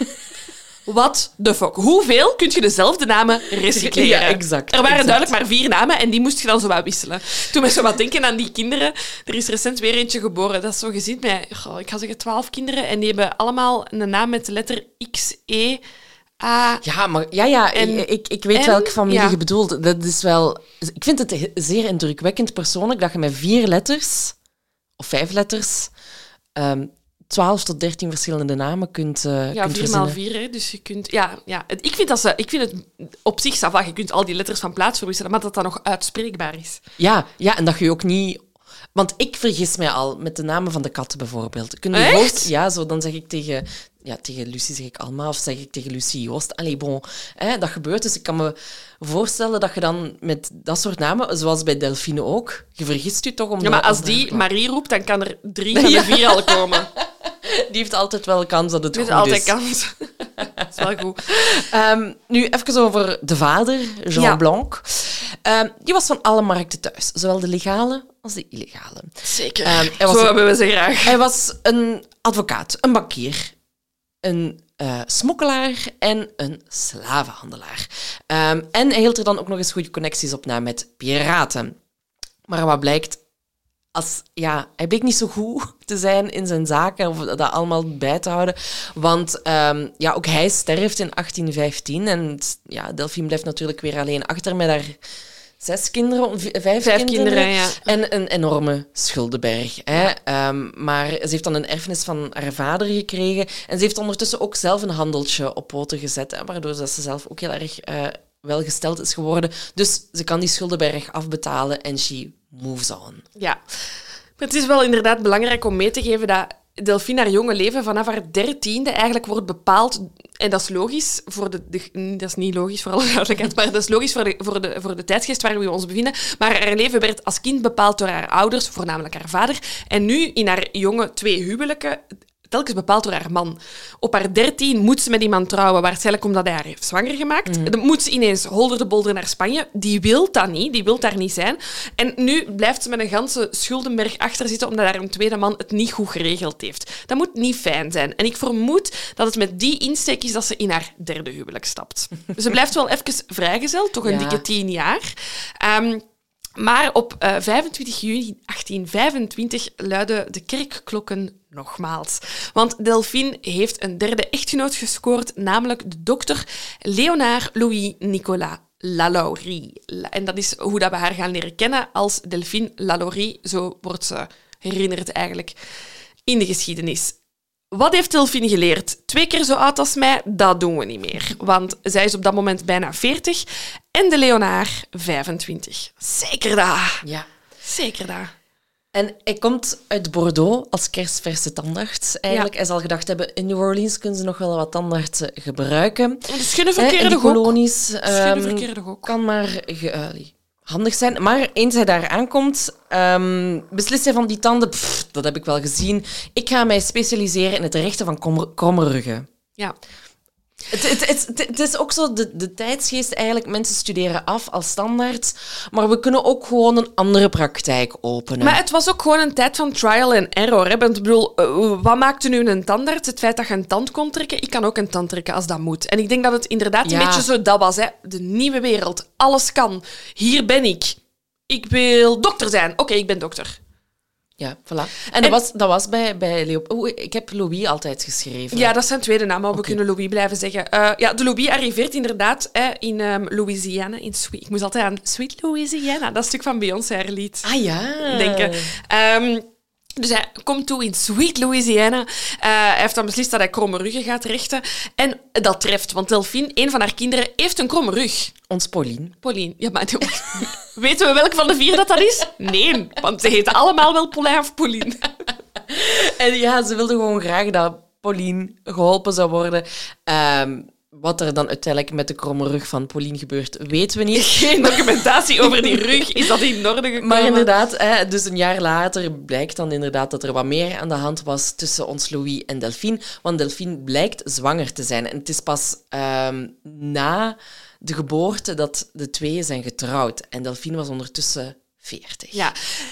What the fuck? Hoeveel kun je dezelfde namen recycleren? Ja, exact, Er waren exact. duidelijk maar vier namen en die moest je dan zo wat wisselen. Toen moest je wat denken aan die kinderen. Er is recent weer eentje geboren. Dat is zo gezien met, goh, ik ga zeggen, twaalf kinderen. En die hebben allemaal een naam met de letter X, E, A... Ja, maar ja, ja En- ik, ik, ik weet en- welke familie ja. je bedoelt. Dat is wel... Ik vind het he- zeer indrukwekkend persoonlijk dat je met vier letters, of vijf letters, ehm twaalf tot dertien verschillende namen kunt, uh, Ja, kunt vier maal verzinnen. vier, hè. Dus je kunt... Ja, ja. Het- Ik, vind dat ze, ik vind het op zich ça va. Je kunt al die letters van plaats verwisselen, maar dat dat nog uitspreekbaar is. Ja, ja, en dat je ook niet... Want ik vergis mij al met de namen van de katten bijvoorbeeld. Kun je je Echt? voorst- Ja, zo, dan zeg ik tegen... Ja, tegen Lucie zeg ik Alma of zeg ik tegen Lucie Joost. Allee, bon, hè, dat gebeurt. Dus ik kan me voorstellen dat je dan met dat soort namen, zoals bij Delphine ook, je vergist je toch om... Ja, maar de- als om die de- Marie roept, dan kan er drie van de Ja. vier al komen. Die heeft altijd wel kans dat het Dus goed altijd is. kans. Dat is wel goed. Ehm, nu even over de vader, Jean Ja. Blanc. Ehm, die was van alle markten thuis, zowel de legale als de illegale. Zeker. Ehm, hij was Zo een- hebben we ze graag. Hij was een advocaat, een bankier, een eh, smokkelaar en een slavenhandelaar. Ehm, en hij hield er dan ook nog eens goede connecties op na met piraten. Maar wat blijkt, als, ja, hij bleek niet zo goed te zijn in zijn zaken, of dat allemaal bij te houden. Want ehm, ja, ook hij sterft in achttien vijftien. En ja, Delphine blijft natuurlijk weer alleen achter met haar zes kinderen, of vijf, Vijf kinderen. kinderen, ja. En een enorme schuldenberg. Hè. Ehm, maar ze heeft dan een erfenis van haar vader gekregen. En ze heeft ondertussen ook zelf een handeltje op poten gezet. Hè, waardoor dat ze zelf ook heel erg uh, welgesteld is geworden. Dus ze kan die schuldenberg afbetalen en she moves on. Ja. Maar het is wel inderdaad belangrijk om mee te geven dat Delphine haar jonge leven vanaf haar dertiende eigenlijk wordt bepaald. En dat is logisch voor de, de... Dat is niet logisch voor alle duidelijkheid, maar dat is logisch voor de, voor, de, voor de tijdsgeest waar we ons bevinden. Maar haar leven werd als kind bepaald door haar ouders, voornamelijk haar vader. En nu, in haar jonge twee huwelijken, telkens bepaald door haar man. Op haar dertien moet ze met iemand trouwen, waarschijnlijk omdat hij haar heeft zwanger gemaakt. Mm. Dan moet ze ineens holder de bolder naar Spanje. Die wil dat niet, die wil daar niet zijn. En nu blijft ze met een ganse schuldenberg achter zitten, omdat haar een tweede man het niet goed geregeld heeft. Dat moet niet fijn zijn. En ik vermoed dat het met die insteek is dat ze in haar derde huwelijk stapt. Ze blijft wel even vrijgezel, toch een Ja. dikke tien jaar. Um, Maar op uh, vijfentwintig juni achttien vijfentwintig luidden de kerkklokken nogmaals. Want Delphine heeft een derde echtgenoot gescoord, namelijk de dokter Léonard Louis Nicolas Lalaurie. En dat is hoe dat we haar gaan leren kennen als Delphine Lalaurie. Zo wordt ze herinnerd eigenlijk in de geschiedenis. Wat heeft Delphine geleerd? Twee keer zo oud als mij, dat doen we niet meer. Want zij is op dat moment bijna veertig en de Léonard vijfentwintig. Zeker dat. Ja. Zeker dat. En hij komt uit Bordeaux als kerstverse tandarts. Eigenlijk, ja. Hij zal gedacht hebben, in New Orleans kunnen ze nog wel wat tandartsen gebruiken. En de schunneverkeerde ook. kolonies um, ook. Kan maar ge, uh, handig zijn. Maar eens hij daar aankomt, um, beslist hij van die tanden, pff, dat heb ik wel gezien, ik ga mij specialiseren in het rechten van kom- kromme ruggen. Ja. Het, het, het, het is ook zo de, de tijdsgeest eigenlijk. Mensen studeren af als standaard, maar we kunnen ook gewoon een andere praktijk openen. Maar het was ook gewoon een tijd van trial and error. Hè? Want, ik bedoel, uh, wat maakt nu een tandarts? Het feit dat je een tand komt trekken, ik kan ook een tand trekken als dat moet. En ik denk dat het inderdaad ja. een beetje zo dat was. Hè? De nieuwe wereld. Alles kan. Hier ben ik. Ik wil dokter zijn. Oké, okay, ik ben dokter. Ja, voilà. En, en dat was, dat was bij, bij Leop... Oh, ik heb Louis altijd geschreven. Ja, dat is zijn tweede naam, maar okay. we kunnen Louis blijven zeggen. Uh, ja, de Louis arriveert inderdaad hè, in um, Louisiana. In Sweet... Ik moest altijd aan Sweet Louisiana, dat stuk van Beyoncé haar lied. Ah ja. Denken. Um, Dus hij komt toe in Sweet Louisiana. Uh, hij heeft dan beslist dat hij kromme ruggen gaat rechten. En dat treft, want Delphine, een van haar kinderen, heeft een kromme rug. Ons Pauline. Pauline. Ja, maar weten we welke van de vier dat dat is? Nee, want ze heten allemaal wel Paulin of Pauline. En ja, ze wilde gewoon graag dat Pauline geholpen zou worden. Um, Wat er dan uiteindelijk met de kromme rug van Pauline gebeurt, weten we niet. Geen documentatie over die rug. Is dat in orde gekomen? Maar inderdaad, hè, dus een jaar later blijkt dan inderdaad dat er wat meer aan de hand was tussen ons Louis en Delphine. Want Delphine blijkt zwanger te zijn. En het is pas um, na de geboorte dat de tweeën zijn getrouwd. En Delphine was ondertussen veertig. Ja.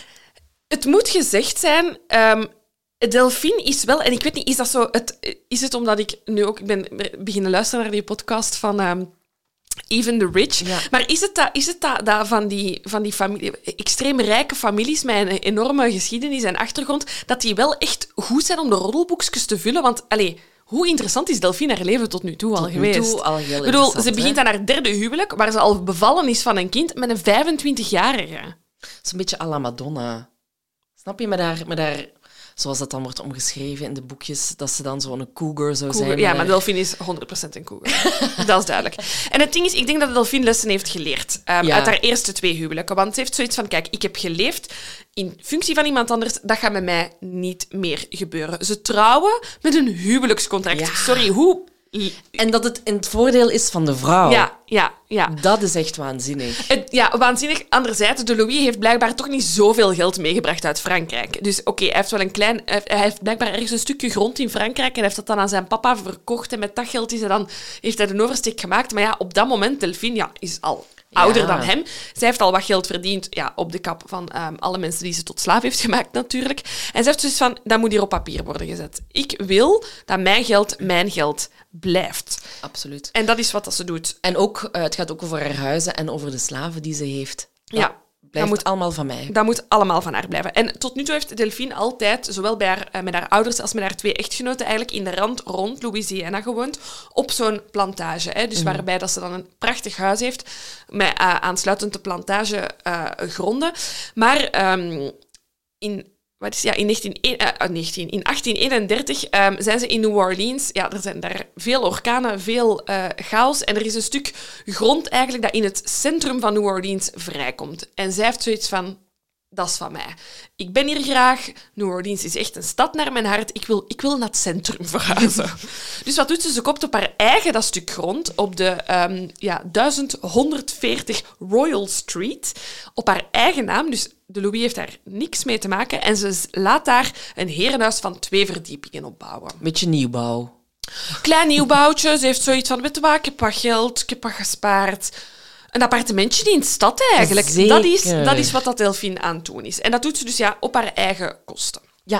Het moet gezegd zijn... Um, Delphine is wel, en ik weet niet, is dat zo? Het, is het omdat ik nu ook ik ben beginnen luisteren naar die podcast van um, Even the Rich? Ja. Maar is het dat, is het dat, dat van die, van die familie, extreem rijke families met een enorme geschiedenis en achtergrond, dat die wel echt goed zijn om de roddelboekjes te vullen? Want, allee, hoe interessant is Delphine haar leven tot nu toe al tot nu geweest? Toe al heel ik bedoel, ze begint hè? aan haar derde huwelijk, waar ze al bevallen is van een kind met een vijfentwintigjarige. Dat is een beetje à la Madonna. Snap je? Met haar... Met haar zoals dat dan wordt omgeschreven in de boekjes, dat ze dan zo'n cougar zou cougar, zijn. Ja, maar Delphine is honderd procent een cougar. Dat is duidelijk. En het ding is, ik denk dat Delphine lessen heeft geleerd um, ja. uit haar eerste twee huwelijken. Want ze heeft zoiets van, kijk, ik heb geleefd in functie van iemand anders, dat gaat met mij niet meer gebeuren. Ze trouwen met een huwelijkscontract. Ja. Sorry, hoe... En dat het in het voordeel is van de vrouw. Ja, ja, ja. Dat is echt waanzinnig. Het, ja, waanzinnig. Anderzijds, de Louis heeft blijkbaar toch niet zoveel geld meegebracht uit Frankrijk. Dus oké, okay, hij heeft wel een klein... Hij heeft blijkbaar ergens een stukje grond in Frankrijk en hij heeft dat dan aan zijn papa verkocht. En met dat geld is hij dan, heeft hij de oversteek gemaakt. Maar ja, op dat moment, Delphine ja, is al... ouder ja. dan hem. Zij heeft al wat geld verdiend ja, op de kap van um, alle mensen die ze tot slaaf heeft gemaakt, natuurlijk. En ze heeft dus van, dat moet hier op papier worden gezet. Ik wil dat mijn geld mijn geld blijft. Absoluut. En dat is wat dat ze doet. En ook, uh, het gaat ook over haar huizen en over de slaven die ze heeft. Dat ja. blijft dat moet, allemaal van mij. Dat moet allemaal van haar blijven. En tot nu toe heeft Delphine altijd, zowel bij haar, uh, met haar ouders als met haar twee echtgenoten, eigenlijk in de rand rond Louisiana gewoond, op zo'n plantage. Hè? Dus mm. waarbij dat ze dan een prachtig huis heeft, met uh, aansluitend plantage uh, gronden. Maar um, in... Wat is, ja, in, negentien, uh, negentien, in achttien eenendertig um, zijn ze in New Orleans. Ja, er zijn daar veel orkanen, veel uh, chaos. En er is een stuk grond eigenlijk dat in het centrum van New Orleans vrijkomt. En zij heeft zoiets van, dat is van mij. Ik ben hier graag. New Orleans is echt een stad naar mijn hart. Ik wil, ik wil naar het centrum verhuizen. Dus wat doet ze? Ze koopt op haar eigen dat stuk grond op de um, ja, duizend honderdveertig Royal Street. Op haar eigen naam. Dus de Louis heeft daar niks mee te maken. En ze laat daar een herenhuis van twee verdiepingen opbouwen. Beetje nieuwbouw. Klein nieuwbouwtje. Ze heeft zoiets van, weet je wat, ik heb wat geld, ik heb wat gespaard. Een appartementje in de stad eigenlijk. Dat is, dat is wat dat Delphine aan het doen is. En dat doet ze dus ja, op haar eigen kosten. Ja,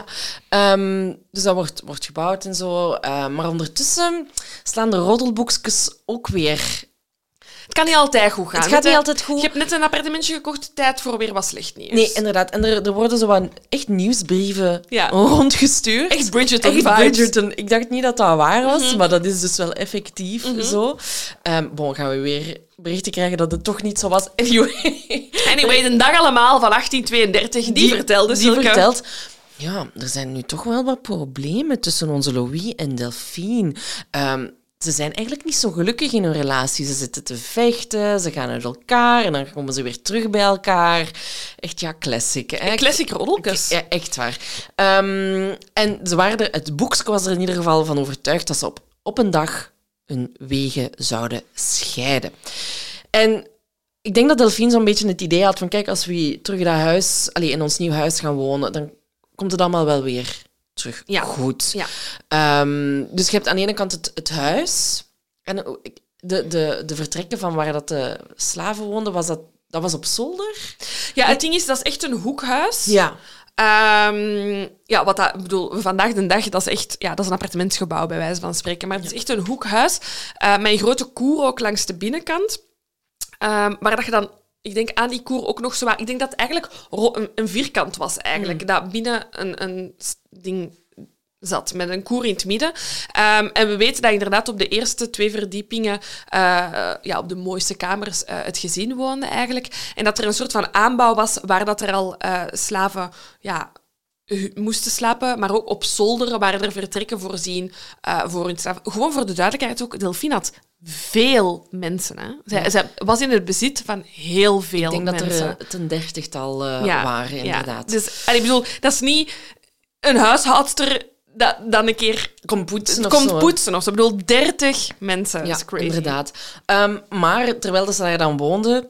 um, dus dat wordt, wordt gebouwd en zo. Uh, maar ondertussen slaan de roddelboekjes ook weer Het kan niet altijd goed gaan. Het gaat Net, niet altijd goed. Je hebt net een appartementje gekocht, tijd voor weer wat slecht nieuws. Nee, inderdaad. En er, er worden zo wat echt nieuwsbrieven Ja. rondgestuurd. Echt Bridgerton Echt vibes. Bridgerton. Ik dacht niet dat dat waar was, Mm-hmm. maar dat is dus wel effectief mm-hmm. zo. Um, bon, gaan we weer berichten krijgen dat het toch niet zo was. Anyway. Anyway, de dag allemaal van achttien tweeëndertig, die, die vertelde Die Silke. vertelt... Ja, er zijn nu toch wel wat problemen tussen onze Louis en Delphine. Um, ze zijn eigenlijk niet zo gelukkig in hun relatie. Ze zitten te vechten, ze gaan uit elkaar en dan komen ze weer terug bij elkaar. Echt, ja, classic. Hè? Classic roddeltjes. Ja, echt waar. Um, en ze waren er, het boekje was er in ieder geval van overtuigd dat ze op, op een dag hun wegen zouden scheiden. En ik denk dat Delphine zo'n beetje het idee had van, kijk, als we terug dat huis, allez, in ons nieuw huis gaan wonen, dan komt het allemaal wel weer terug Ja. goed. Ja. Um, dus je hebt aan de ene kant het, het huis en de, de, de vertrekken van waar dat de slaven woonden, was dat, dat was op zolder? Ja, het ding is, dat is echt een hoekhuis. Ja. Um, ja, wat dat, ik bedoel, vandaag de dag, dat is echt, ja, dat is een appartementsgebouw bij wijze van spreken, maar het is echt een hoekhuis uh, met een grote koer ook langs de binnenkant, um, waar dat je dan, ik denk aan die koer ook nog zo, ik denk dat het eigenlijk een, een vierkant was eigenlijk, mm. dat binnen een, een ding zat, met een koer in het midden. Um, en we weten dat inderdaad op de eerste twee verdiepingen, uh, ja, op de mooiste kamers, uh, het gezin woonde eigenlijk. En dat er een soort van aanbouw was waar dat er al uh, slaven ja, moesten slapen, maar ook op zolderen waren er vertrekken voorzien uh, voor hun slaven. Gewoon voor de duidelijkheid ook, Delphine had veel mensen. Hè? Zij, ja. zij was in het bezit van heel veel mensen. Ik denk mensen. dat er uh, een dertigtal uh, ja, waren, inderdaad. Ja. Dus, ik bedoel, dat is niet een huishoudster dat dan een keer komt poetsen of komt zo. poetsen of zo. Ik bedoel, dertig mensen. Ja, dat is crazy. Inderdaad. Um, maar terwijl ze daar dan woonden,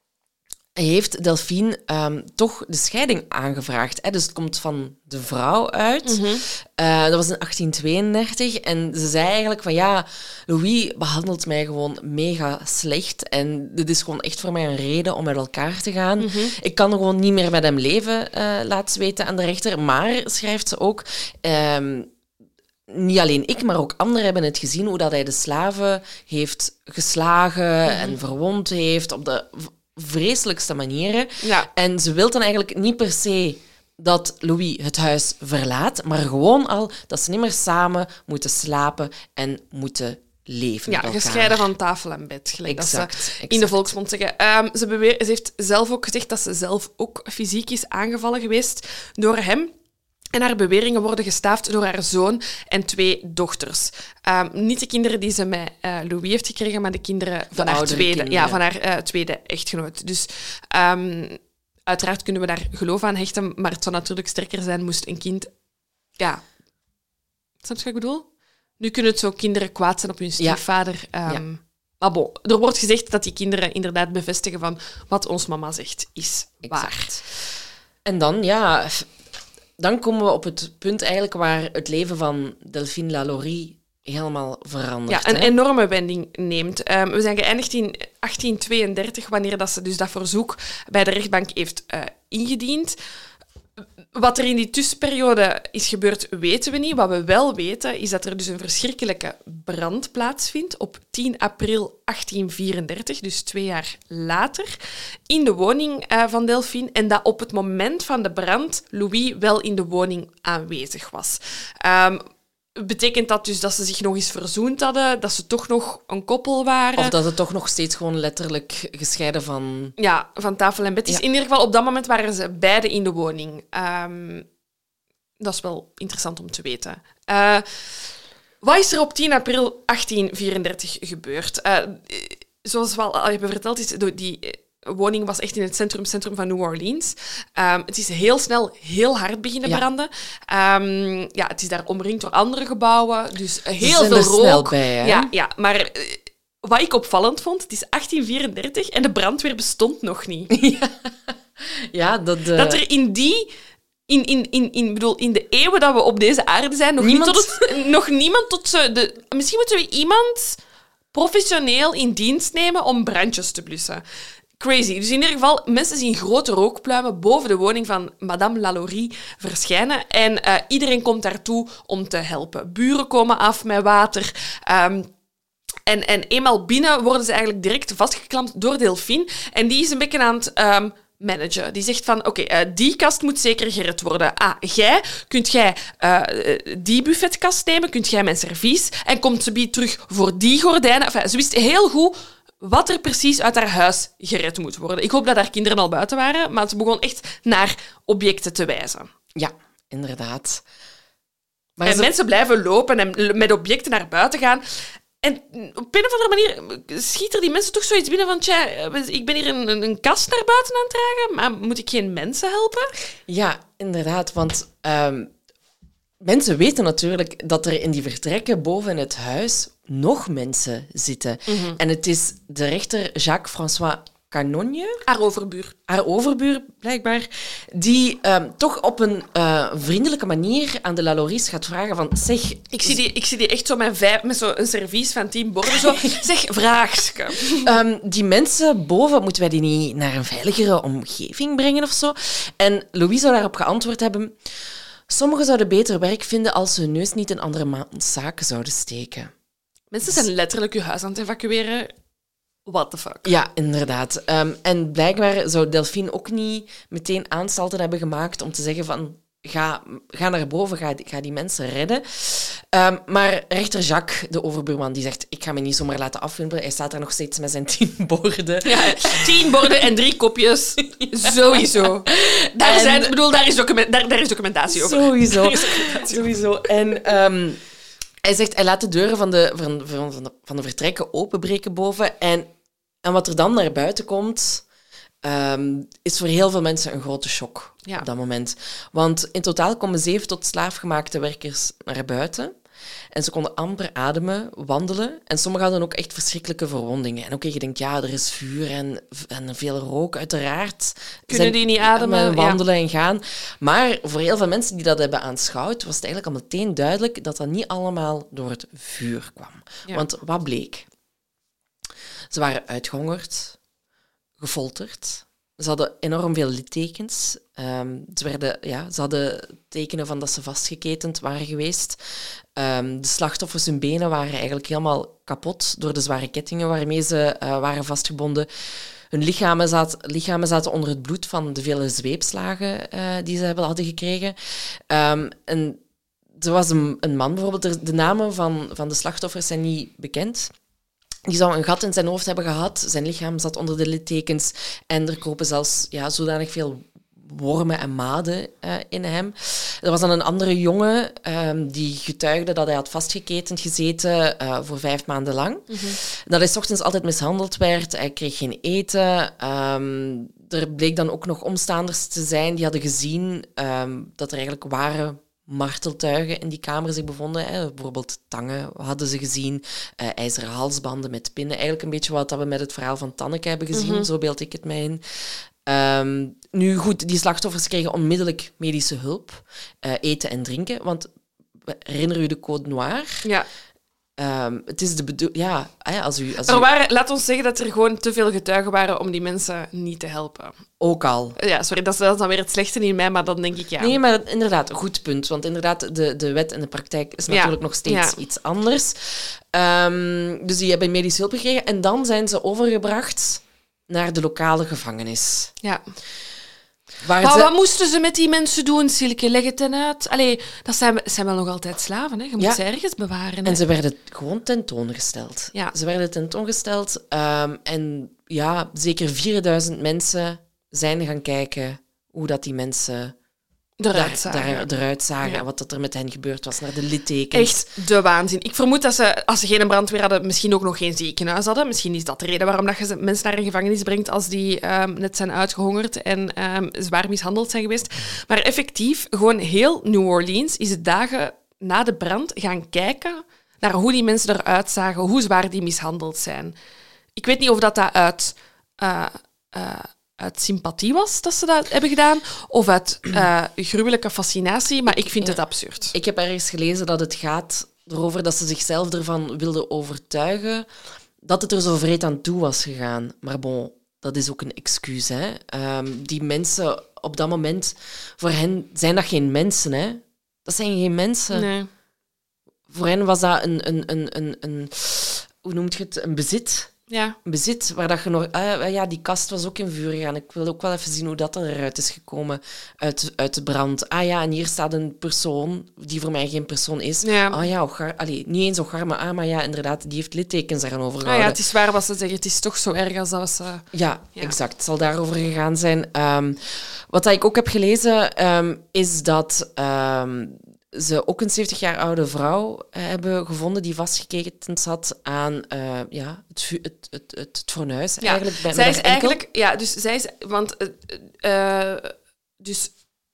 heeft Delphine um, toch de scheiding aangevraagd. Hè? Dus het komt van de vrouw uit. Mm-hmm. Uh, dat was in achttien tweeëndertig. En ze zei eigenlijk van ja, Louis behandelt mij gewoon mega slecht. En dit is gewoon echt voor mij een reden om uit elkaar te gaan. Mm-hmm. Ik kan gewoon niet meer met hem leven, uh, laat ze weten aan de rechter. Maar, schrijft ze ook... Um, niet alleen ik, maar ook anderen hebben het gezien hoe dat hij de slaven heeft geslagen mm-hmm. en verwond heeft op de vreselijkste manieren. Ja. En ze wil dan eigenlijk niet per se dat Louis het huis verlaat, maar gewoon al dat ze niet meer samen moeten slapen en moeten leven Ja, met elkaar. gescheiden van tafel en bed, gelijk exact, dat ze exact. in de volksmond zeggen. Um, ze, beweer, ze heeft zelf ook gezegd dat ze zelf ook fysiek is aangevallen geweest door hem. En haar beweringen worden gestaafd door haar zoon en twee dochters. Um, niet de kinderen die ze met uh, Louis heeft gekregen, maar de kinderen van, de haar tweede, ja, van haar uh, tweede echtgenoot. Dus um, uiteraard kunnen we daar geloof aan hechten, maar het zou natuurlijk sterker zijn moest een kind... Ja, snap je wat ik bedoel? Nu kunnen het zo kinderen kwaad zijn op hun stiefvader. Ja. Um, ja. Maar bon, er wordt gezegd dat die kinderen inderdaad bevestigen van wat ons mama zegt, is waar. Exact. En dan, ja... Dan komen we op het punt eigenlijk waar het leven van Delphine Lalaurie helemaal verandert. Ja, een hè? enorme wending neemt. Um, we zijn geëindigd in achttien tweeëndertig, wanneer dat ze dus dat verzoek bij de rechtbank heeft uh, ingediend. Wat er in die tussenperiode is gebeurd, weten we niet. Wat we wel weten, is dat er dus een verschrikkelijke brand plaatsvindt op tien april achttien vierendertig, dus twee jaar later, in de woning uh, van Delphine. En dat op het moment van de brand Louis wel in de woning aanwezig was. Um, Betekent dat dus dat ze zich nog eens verzoend hadden? Dat ze toch nog een koppel waren? Of dat het toch nog steeds gewoon letterlijk gescheiden van... Ja, van tafel en bed. Ja. Dus in ieder geval, op dat moment waren ze beide in de woning. Um, dat is wel interessant om te weten. Uh, wat is er op tien april achttien vierendertig gebeurd? Uh, zoals we al hebben verteld, is die... woning was echt in het centrum, centrum van New Orleans. Um, het is heel snel heel hard beginnen ja. branden. Um, ja, het is daar omringd door andere gebouwen, dus heel Ze veel er rook. Snel bij, hè? Ja, ja, maar uh, wat ik opvallend vond, het is achttien vierendertig en de brandweer bestond nog niet. Ja, ja dat... Uh... Dat er in die... In, in, in, in, bedoel, in de eeuwen dat we op deze aarde zijn, nog niemand, niet tot het, nog niemand tot ze... De, misschien moeten we iemand professioneel in dienst nemen om brandjes te blussen. Crazy. Dus in ieder geval, mensen zien grote rookpluimen boven de woning van Madame Lalaurie verschijnen. En uh, iedereen komt daartoe om te helpen. Buren komen af met water. Um, En, en eenmaal binnen worden ze eigenlijk direct vastgeklampt door Delphine. En die is een beetje aan het... Um, managen. Die zegt van, oké, okay, uh, die kast moet zeker gered worden. Ah, jij, kunt jij uh, die buffetkast nemen? Kunt jij mijn servies? En komt ze bij terug voor die gordijnen? Enfin, ze wist heel goed wat er precies uit haar huis gered moet worden. Ik hoop dat haar kinderen al buiten waren, maar ze begon echt naar objecten te wijzen. Ja, inderdaad. Maar en ze... mensen blijven lopen en met objecten naar buiten gaan. En op een of andere manier schiet er die mensen toch zoiets binnen van... Tja, ik ben hier een, een kast naar buiten aan het dragen, maar moet ik geen mensen helpen? Ja, inderdaad, want um, mensen weten natuurlijk dat er in die vertrekken boven in het huis nog mensen zitten. Mm-hmm. En het is de rechter Jacques-François Canogne... Haar overbuur. Haar overbuur, blijkbaar. Die um, toch op een uh, vriendelijke manier aan de Laloris gaat vragen van... Zeg... Ik zie die, ik zie die echt zo met, vijf, met zo een servies van tien borden. Zo. Zeg, vraagske. Um, die mensen boven, moeten wij die niet naar een veiligere omgeving brengen of zo? En Louis zou daarop geantwoord hebben... Sommigen zouden beter werk vinden als ze hun neus niet in andere maand's zaken zouden steken. Mensen zijn letterlijk je huis aan het evacueren... What the fuck? Ja, inderdaad. Um, en blijkbaar zou Delphine ook niet meteen aanstalten hebben gemaakt om te zeggen van ga, ga naar boven, ga, ga die mensen redden. Um, maar rechter Jacques, de overbuurman, die zegt ik ga me niet zomaar laten afwimpelen. Hij staat daar nog steeds met zijn tien borden. Ja, tien borden en drie kopjes. Ja. Sowieso. Daar, en... zijn, bedoel, daar, is document, daar, daar is documentatie over. Sowieso. Daar is documentatie Sowieso. En... Um, hij zegt, hij laat de deuren van de, van, van, de, van de vertrekken openbreken boven. En, en wat er dan naar buiten komt, um, is voor heel veel mensen een grote shock ja. op dat moment. Want in totaal komen zeven tot slaafgemaakte werkers naar buiten. En ze konden amper ademen, wandelen. En sommigen hadden ook echt verschrikkelijke verwondingen. En oké, okay, je denkt, ja, er is vuur en, en veel rook, uiteraard. Kunnen die niet ademen? Wandelen ja. en gaan. Maar voor heel veel mensen die dat hebben aanschouwd, was het eigenlijk al meteen duidelijk dat dat niet allemaal door het vuur kwam. Ja. Want wat bleek? Ze waren uitgehongerd, gefolterd. Ze hadden enorm veel littekens. Um, ze, werden, ja, ze hadden tekenen van dat ze vastgeketend waren geweest. Um, de slachtoffers, hun benen waren eigenlijk helemaal kapot door de zware kettingen waarmee ze uh, waren vastgebonden. Hun lichamen, zat, lichamen zaten onder het bloed van de vele zweepslagen uh, die ze hebben, hadden gekregen. Um, en er was een, een man bijvoorbeeld, de namen van, van de slachtoffers zijn niet bekend. Die zou een gat in zijn hoofd hebben gehad. Zijn lichaam zat onder de littekens. En er kropen zelfs ja, zodanig veel wormen en maden uh, in hem. Er was dan een andere jongen um, die getuigde dat hij had vastgeketend gezeten uh, voor vijf maanden lang. Mm-hmm. Dat hij 's ochtends altijd mishandeld werd. Hij kreeg geen eten. Um, er bleek dan ook nog omstaanders te zijn die hadden gezien um, dat er eigenlijk waren... marteltuigen in die kamer zich bevonden. Hè. Bijvoorbeeld tangen hadden ze gezien, uh, ijzeren halsbanden met pinnen. Eigenlijk een beetje wat we met het verhaal van Tanneke hebben gezien, mm-hmm. zo beeld ik het mij in. Um, nu goed, die slachtoffers kregen onmiddellijk medische hulp, uh, eten en drinken. Want herinner u de Code Noir? Ja. Um, het is de bedoel... Ja, als u... Als er u... waren, laat ons zeggen dat er gewoon te veel getuigen waren om die mensen niet te helpen. Ook al. Ja, sorry, dat is, dat is dan weer het slechte in mij, maar dan denk ik ja. Nee, maar inderdaad, een goed punt. Want inderdaad, de, de wet en de praktijk is natuurlijk ja. nog steeds ja. iets anders. Um, dus die hebben medische hulp gekregen. En dan zijn ze overgebracht naar de lokale gevangenis. Ja. Waar maar ze... wat moesten ze met die mensen doen, Silke? Leg het dan uit. Allee, dat zijn, zijn wel nog altijd slaven, hè? Je moet ja. ze ergens bewaren. Hè? En ze werden gewoon tentoongesteld. Ja. Ze werden tentoongesteld. Um, en ja, zeker vierduizend mensen zijn gaan kijken hoe dat die mensen eruit zagen, daar, daar, eruit zagen ja. en wat dat er met hen gebeurd was, naar de littekens. Echt de waanzin. Ik vermoed dat ze, als ze geen brandweer hadden, misschien ook nog geen ziekenhuis hadden. Misschien is dat de reden waarom dat je mensen naar een gevangenis brengt als die um, net zijn uitgehongerd en um, zwaar mishandeld zijn geweest. Maar effectief, gewoon heel New Orleans is het dagen na de brand gaan kijken naar hoe die mensen eruit zagen, hoe zwaar die mishandeld zijn. Ik weet niet of dat, dat uit... Uh, uh, uit sympathie was dat ze dat hebben gedaan, of uit uh, gruwelijke fascinatie, maar ik vind het absurd. Ik heb ergens gelezen dat het gaat erover dat ze zichzelf ervan wilden overtuigen dat het er zo vreed aan toe was gegaan. Maar bon, dat is ook een excuus. Hè? Um, die mensen op dat moment, voor hen zijn dat geen mensen. Hè? Dat zijn geen mensen. Nee. Voor hen was dat een... een, een, een, een hoe noem je het, een bezit... Ja. bezit, waar dat je nog... Uh, ja, die kast was ook in vuur gegaan. Ik wil ook wel even zien hoe dat eruit is gekomen uit, uit de brand. Ah ja, en hier staat een persoon die voor mij geen persoon is. Ja. Ah ja, Ogar, allee, niet eens Ogarme, ah, maar ja, inderdaad, die heeft littekens daaraan Ah overgehouden. ja, het is waar wat ze zeggen. Het is toch zo erg als dat ze... Ja, Ja. exact. Het zal daarover gegaan zijn. Um, wat dat ik ook heb gelezen, um, is dat... Um, ze ook een zeventig jaar oude vrouw hebben gevonden die vastgeketend zat aan uh, ja, het, vu- het, het, het, het fornuis. Ja. Eigenlijk, bij, zij met is haar enkel. eigenlijk... Ja, dus zij is... Want... Uh, uh, dus...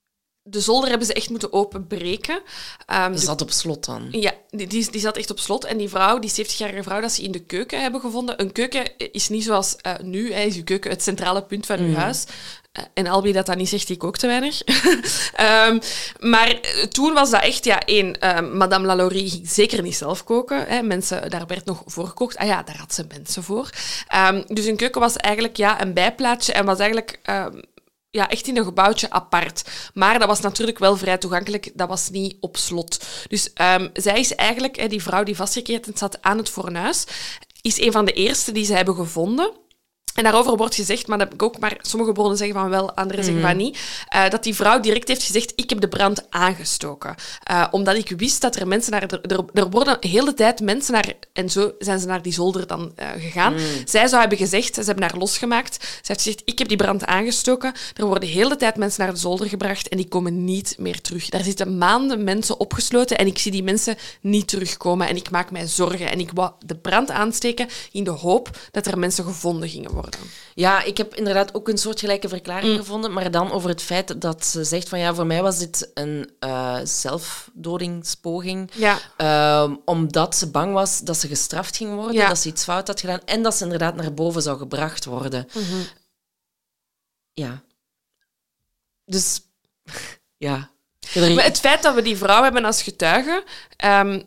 De zolder hebben ze echt moeten openbreken. Um, Ze de, zat op slot dan. Ja, die, die, die zat echt op slot. En die vrouw, die zeventigjarige vrouw, dat ze in de keuken hebben gevonden... Een keuken is niet zoals uh, nu, hè, is uw keuken het centrale punt van uw Mm. huis. Uh, en Albi dat dat niet zegt, ik ook te weinig. um, maar uh, toen was dat echt, ja, één, uh, Madame Lalaurie ging zeker niet zelf koken. Hè. Mensen, daar werd nog voor gekookt. Ah ja, daar had ze mensen voor. Um, dus een keuken was eigenlijk ja, een bijplaatsje en was eigenlijk... Um, Ja, echt in een gebouwtje apart. Maar dat was natuurlijk wel vrij toegankelijk. Dat was niet op slot. Dus um, zij is eigenlijk, hè, die vrouw die vastgeketend zat aan het fornuis, is een van de eerste die ze hebben gevonden. En daarover wordt gezegd, maar dat heb ik ook, maar sommige bronnen zeggen van wel, anderen zeggen van niet, uh, dat die vrouw direct heeft gezegd, ik heb de brand aangestoken. Uh, omdat ik wist dat er mensen naar... Er, er, er worden de hele tijd mensen naar... En zo zijn ze naar die zolder dan uh, gegaan. Mm. Zij zou hebben gezegd, ze hebben haar losgemaakt. Zij heeft gezegd, ik heb die brand aangestoken. Er worden de hele tijd mensen naar de zolder gebracht en die komen niet meer terug. Daar zitten maanden mensen opgesloten en ik zie die mensen niet terugkomen. En ik maak mij zorgen. En ik wou de brand aansteken in de hoop dat er mensen gevonden gingen worden. Ja, ik heb inderdaad ook een soortgelijke verklaring Mm. gevonden, maar dan over het feit dat ze zegt van ja, voor mij was dit een uh, zelfdodingspoging, Ja. uh, omdat ze bang was dat ze gestraft ging worden, Ja. dat ze iets fout had gedaan en dat ze inderdaad naar boven zou gebracht worden. Mm-hmm. Ja. Dus, ja. Maar het feit dat we die vrouw hebben als getuige, um,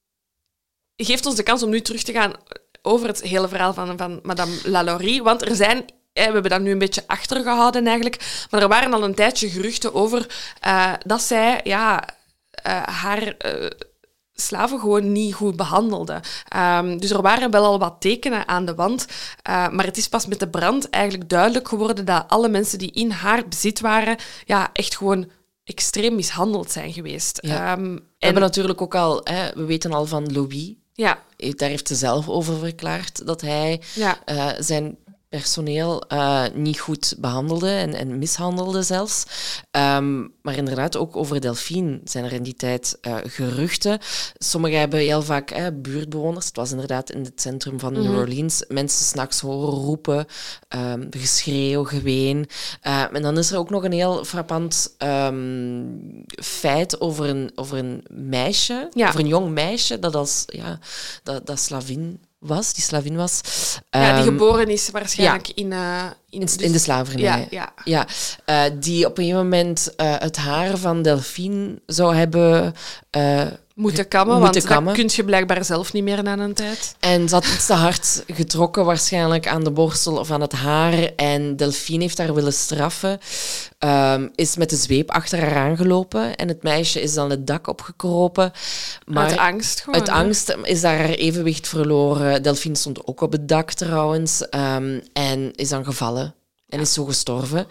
geeft ons de kans om nu terug te gaan over het hele verhaal van, van Madame Lalaurie. Want er zijn... We hebben dat nu een beetje achtergehouden eigenlijk. Maar er waren al een tijdje geruchten over uh, dat zij ja, uh, haar uh, slaven gewoon niet goed behandelde. Um, dus er waren wel al wat tekenen aan de wand. Uh, maar het is pas met de brand eigenlijk duidelijk geworden dat alle mensen die in haar bezit waren, ja, echt gewoon extreem mishandeld zijn geweest. Ja. Um, We en... hebben natuurlijk ook al... Hè, we weten al van Louis. Ja. Daar heeft ze zelf over verklaard dat hij Ja. uh, zijn personeel uh, niet goed behandelde en, en mishandelde zelfs. Um, maar inderdaad, ook over Delphine zijn er in die tijd uh, geruchten. Sommigen hebben heel vaak eh, buurtbewoners, het was inderdaad in het centrum van mm-hmm. New Orleans, mensen 's nachts horen roepen, um, geschreeuw, geween. Uh, en dan is er ook nog een heel frappant um, feit over een, over een meisje, ja. over een jong meisje dat als ja, dat, dat slavin was, die slavin was. Ja, die um, geboren is waarschijnlijk ja. in... Uh, in, in, dus, in de slavernij. Ja, ja. ja. Uh, die op een gegeven moment uh, het haar van Delphine zou hebben... Uh, moeten kammen, moeten want kammen. dat kun je blijkbaar zelf niet meer na een tijd. En ze had iets te hard getrokken, waarschijnlijk aan de borstel of aan het haar. En Delphine heeft haar willen straffen. Um, is met de zweep achter haar aangelopen. En het meisje is dan het dak opgekropen. Maar uit angst gewoon. Uit angst is daar haar evenwicht verloren. Delphine stond ook op het dak trouwens. Um, en is dan gevallen. En ja. is zo gestorven.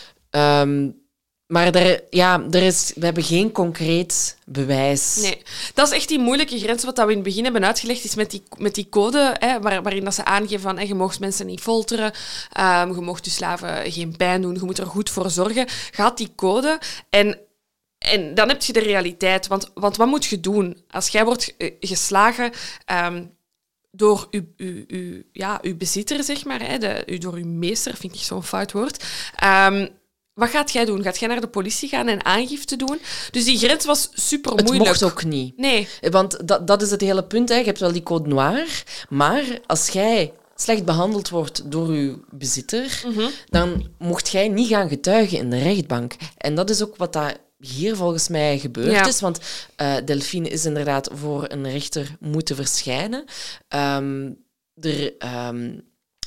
Um, Maar er, ja, er is, we hebben geen concreet bewijs. Nee, dat is echt die moeilijke grens wat we in het begin hebben uitgelegd, is met die, met die code, hè, waar, waarin dat ze aangeven van hè, je mag mensen niet folteren, um, je mag je slaven geen pijn doen, je moet er goed voor zorgen. Je had die code en, en dan heb je de realiteit. Want, want wat moet je doen? Als jij wordt geslagen... Um, door uw, uw, uw, ja, uw bezitter, zeg maar, hè, de, door uw meester, vind ik zo'n fout woord... Um, Wat gaat jij doen? Gaat jij naar de politie gaan en aangifte doen? Dus die grens was super moeilijk. Het mocht ook niet. Nee. Want dat, dat is het hele punt. Hè. Je hebt wel die code noir, maar als jij slecht behandeld wordt door je bezitter, mm-hmm. dan mocht jij niet gaan getuigen in de rechtbank. En dat is ook wat dat hier volgens mij gebeurd ja. is. Want uh, Delphine is inderdaad voor een rechter moeten verschijnen. Um, er... Um,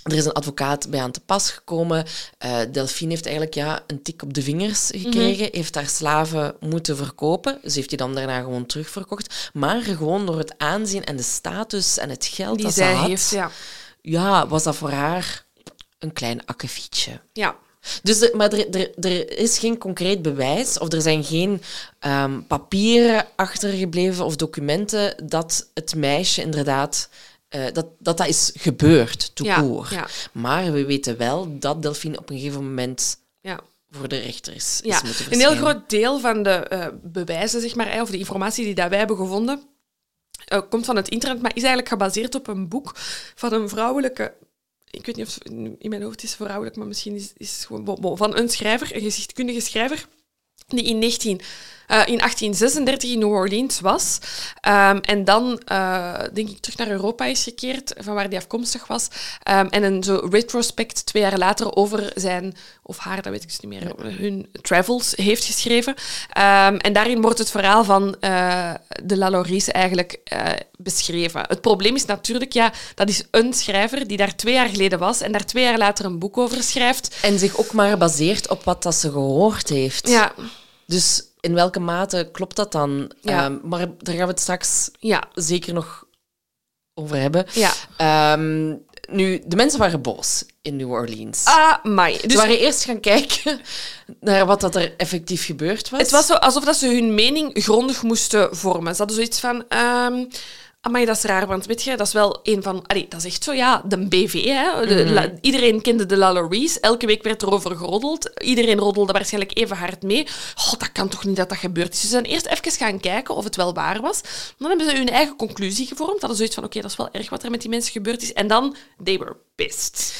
Er is een advocaat bij aan te pas gekomen. Uh, Delphine heeft eigenlijk ja, een tik op de vingers gekregen. Mm-hmm. Heeft haar slaven moeten verkopen. Ze heeft die dan daarna gewoon terugverkocht. Maar gewoon door het aanzien en de status en het geld die dat zij ze had... heeft, ja. Ja, was dat voor haar een klein akkefietje. Ja. Dus de, maar er, er, er is geen concreet bewijs of er zijn geen um, papieren achtergebleven of documenten dat het meisje inderdaad... Uh, dat, dat dat is gebeurd, tout court. Ja, ja. Maar we weten wel dat Delphine op een gegeven moment ja. voor de rechter is, ja. is moeten verschijnen. Een heel groot deel van de uh, bewijzen, zeg maar, of de informatie die dat wij hebben gevonden, uh, komt van het internet, maar is eigenlijk gebaseerd op een boek van een vrouwelijke... Ik weet niet of in mijn hoofd is vrouwelijk, maar misschien is het gewoon van een schrijver, een geschiedkundige schrijver, die in negentien... Uh, in achttien zesendertig in New Orleans was. Um, en dan, uh, denk ik, terug naar Europa is gekeerd, van waar hij afkomstig was. Um, en een zo retrospect twee jaar later over zijn, of haar, dat weet ik dus niet meer, hun travels heeft geschreven. Um, en daarin wordt het verhaal van uh, de Lalauries eigenlijk uh, beschreven. Het probleem is natuurlijk, ja, dat is een schrijver die daar twee jaar geleden was en daar twee jaar later een boek over schrijft. En zich ook maar baseert op wat dat ze gehoord heeft. Ja. Dus... in welke mate klopt dat dan? Ja. Um, maar daar gaan we het straks ja. zeker nog over hebben. Ja. Um, nu, de mensen waren boos in New Orleans. Ah, mai. Dus... Ze waren eerst gaan kijken naar wat dat er effectief gebeurd was. Het was zo alsof dat ze hun mening grondig moesten vormen. Ze hadden zoiets van... Um... Amai, dat is raar, want weet je, dat is wel een van... Allee, dat is echt zo, ja, de B V. Hè? De, mm-hmm. la, iedereen kende de Lalauries. Elke week werd erover geroddeld. Iedereen roddelde waarschijnlijk even hard mee. Oh, dat kan toch niet dat dat gebeurt is. Dus ze zijn eerst even gaan kijken of het wel waar was. Dan hebben ze hun eigen conclusie gevormd. Hadden zoiets van, oké, okay, dat is wel erg wat er met die mensen gebeurd is. En dan, they were pissed.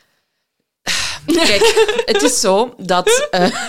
Kijk, het is zo dat... Uh...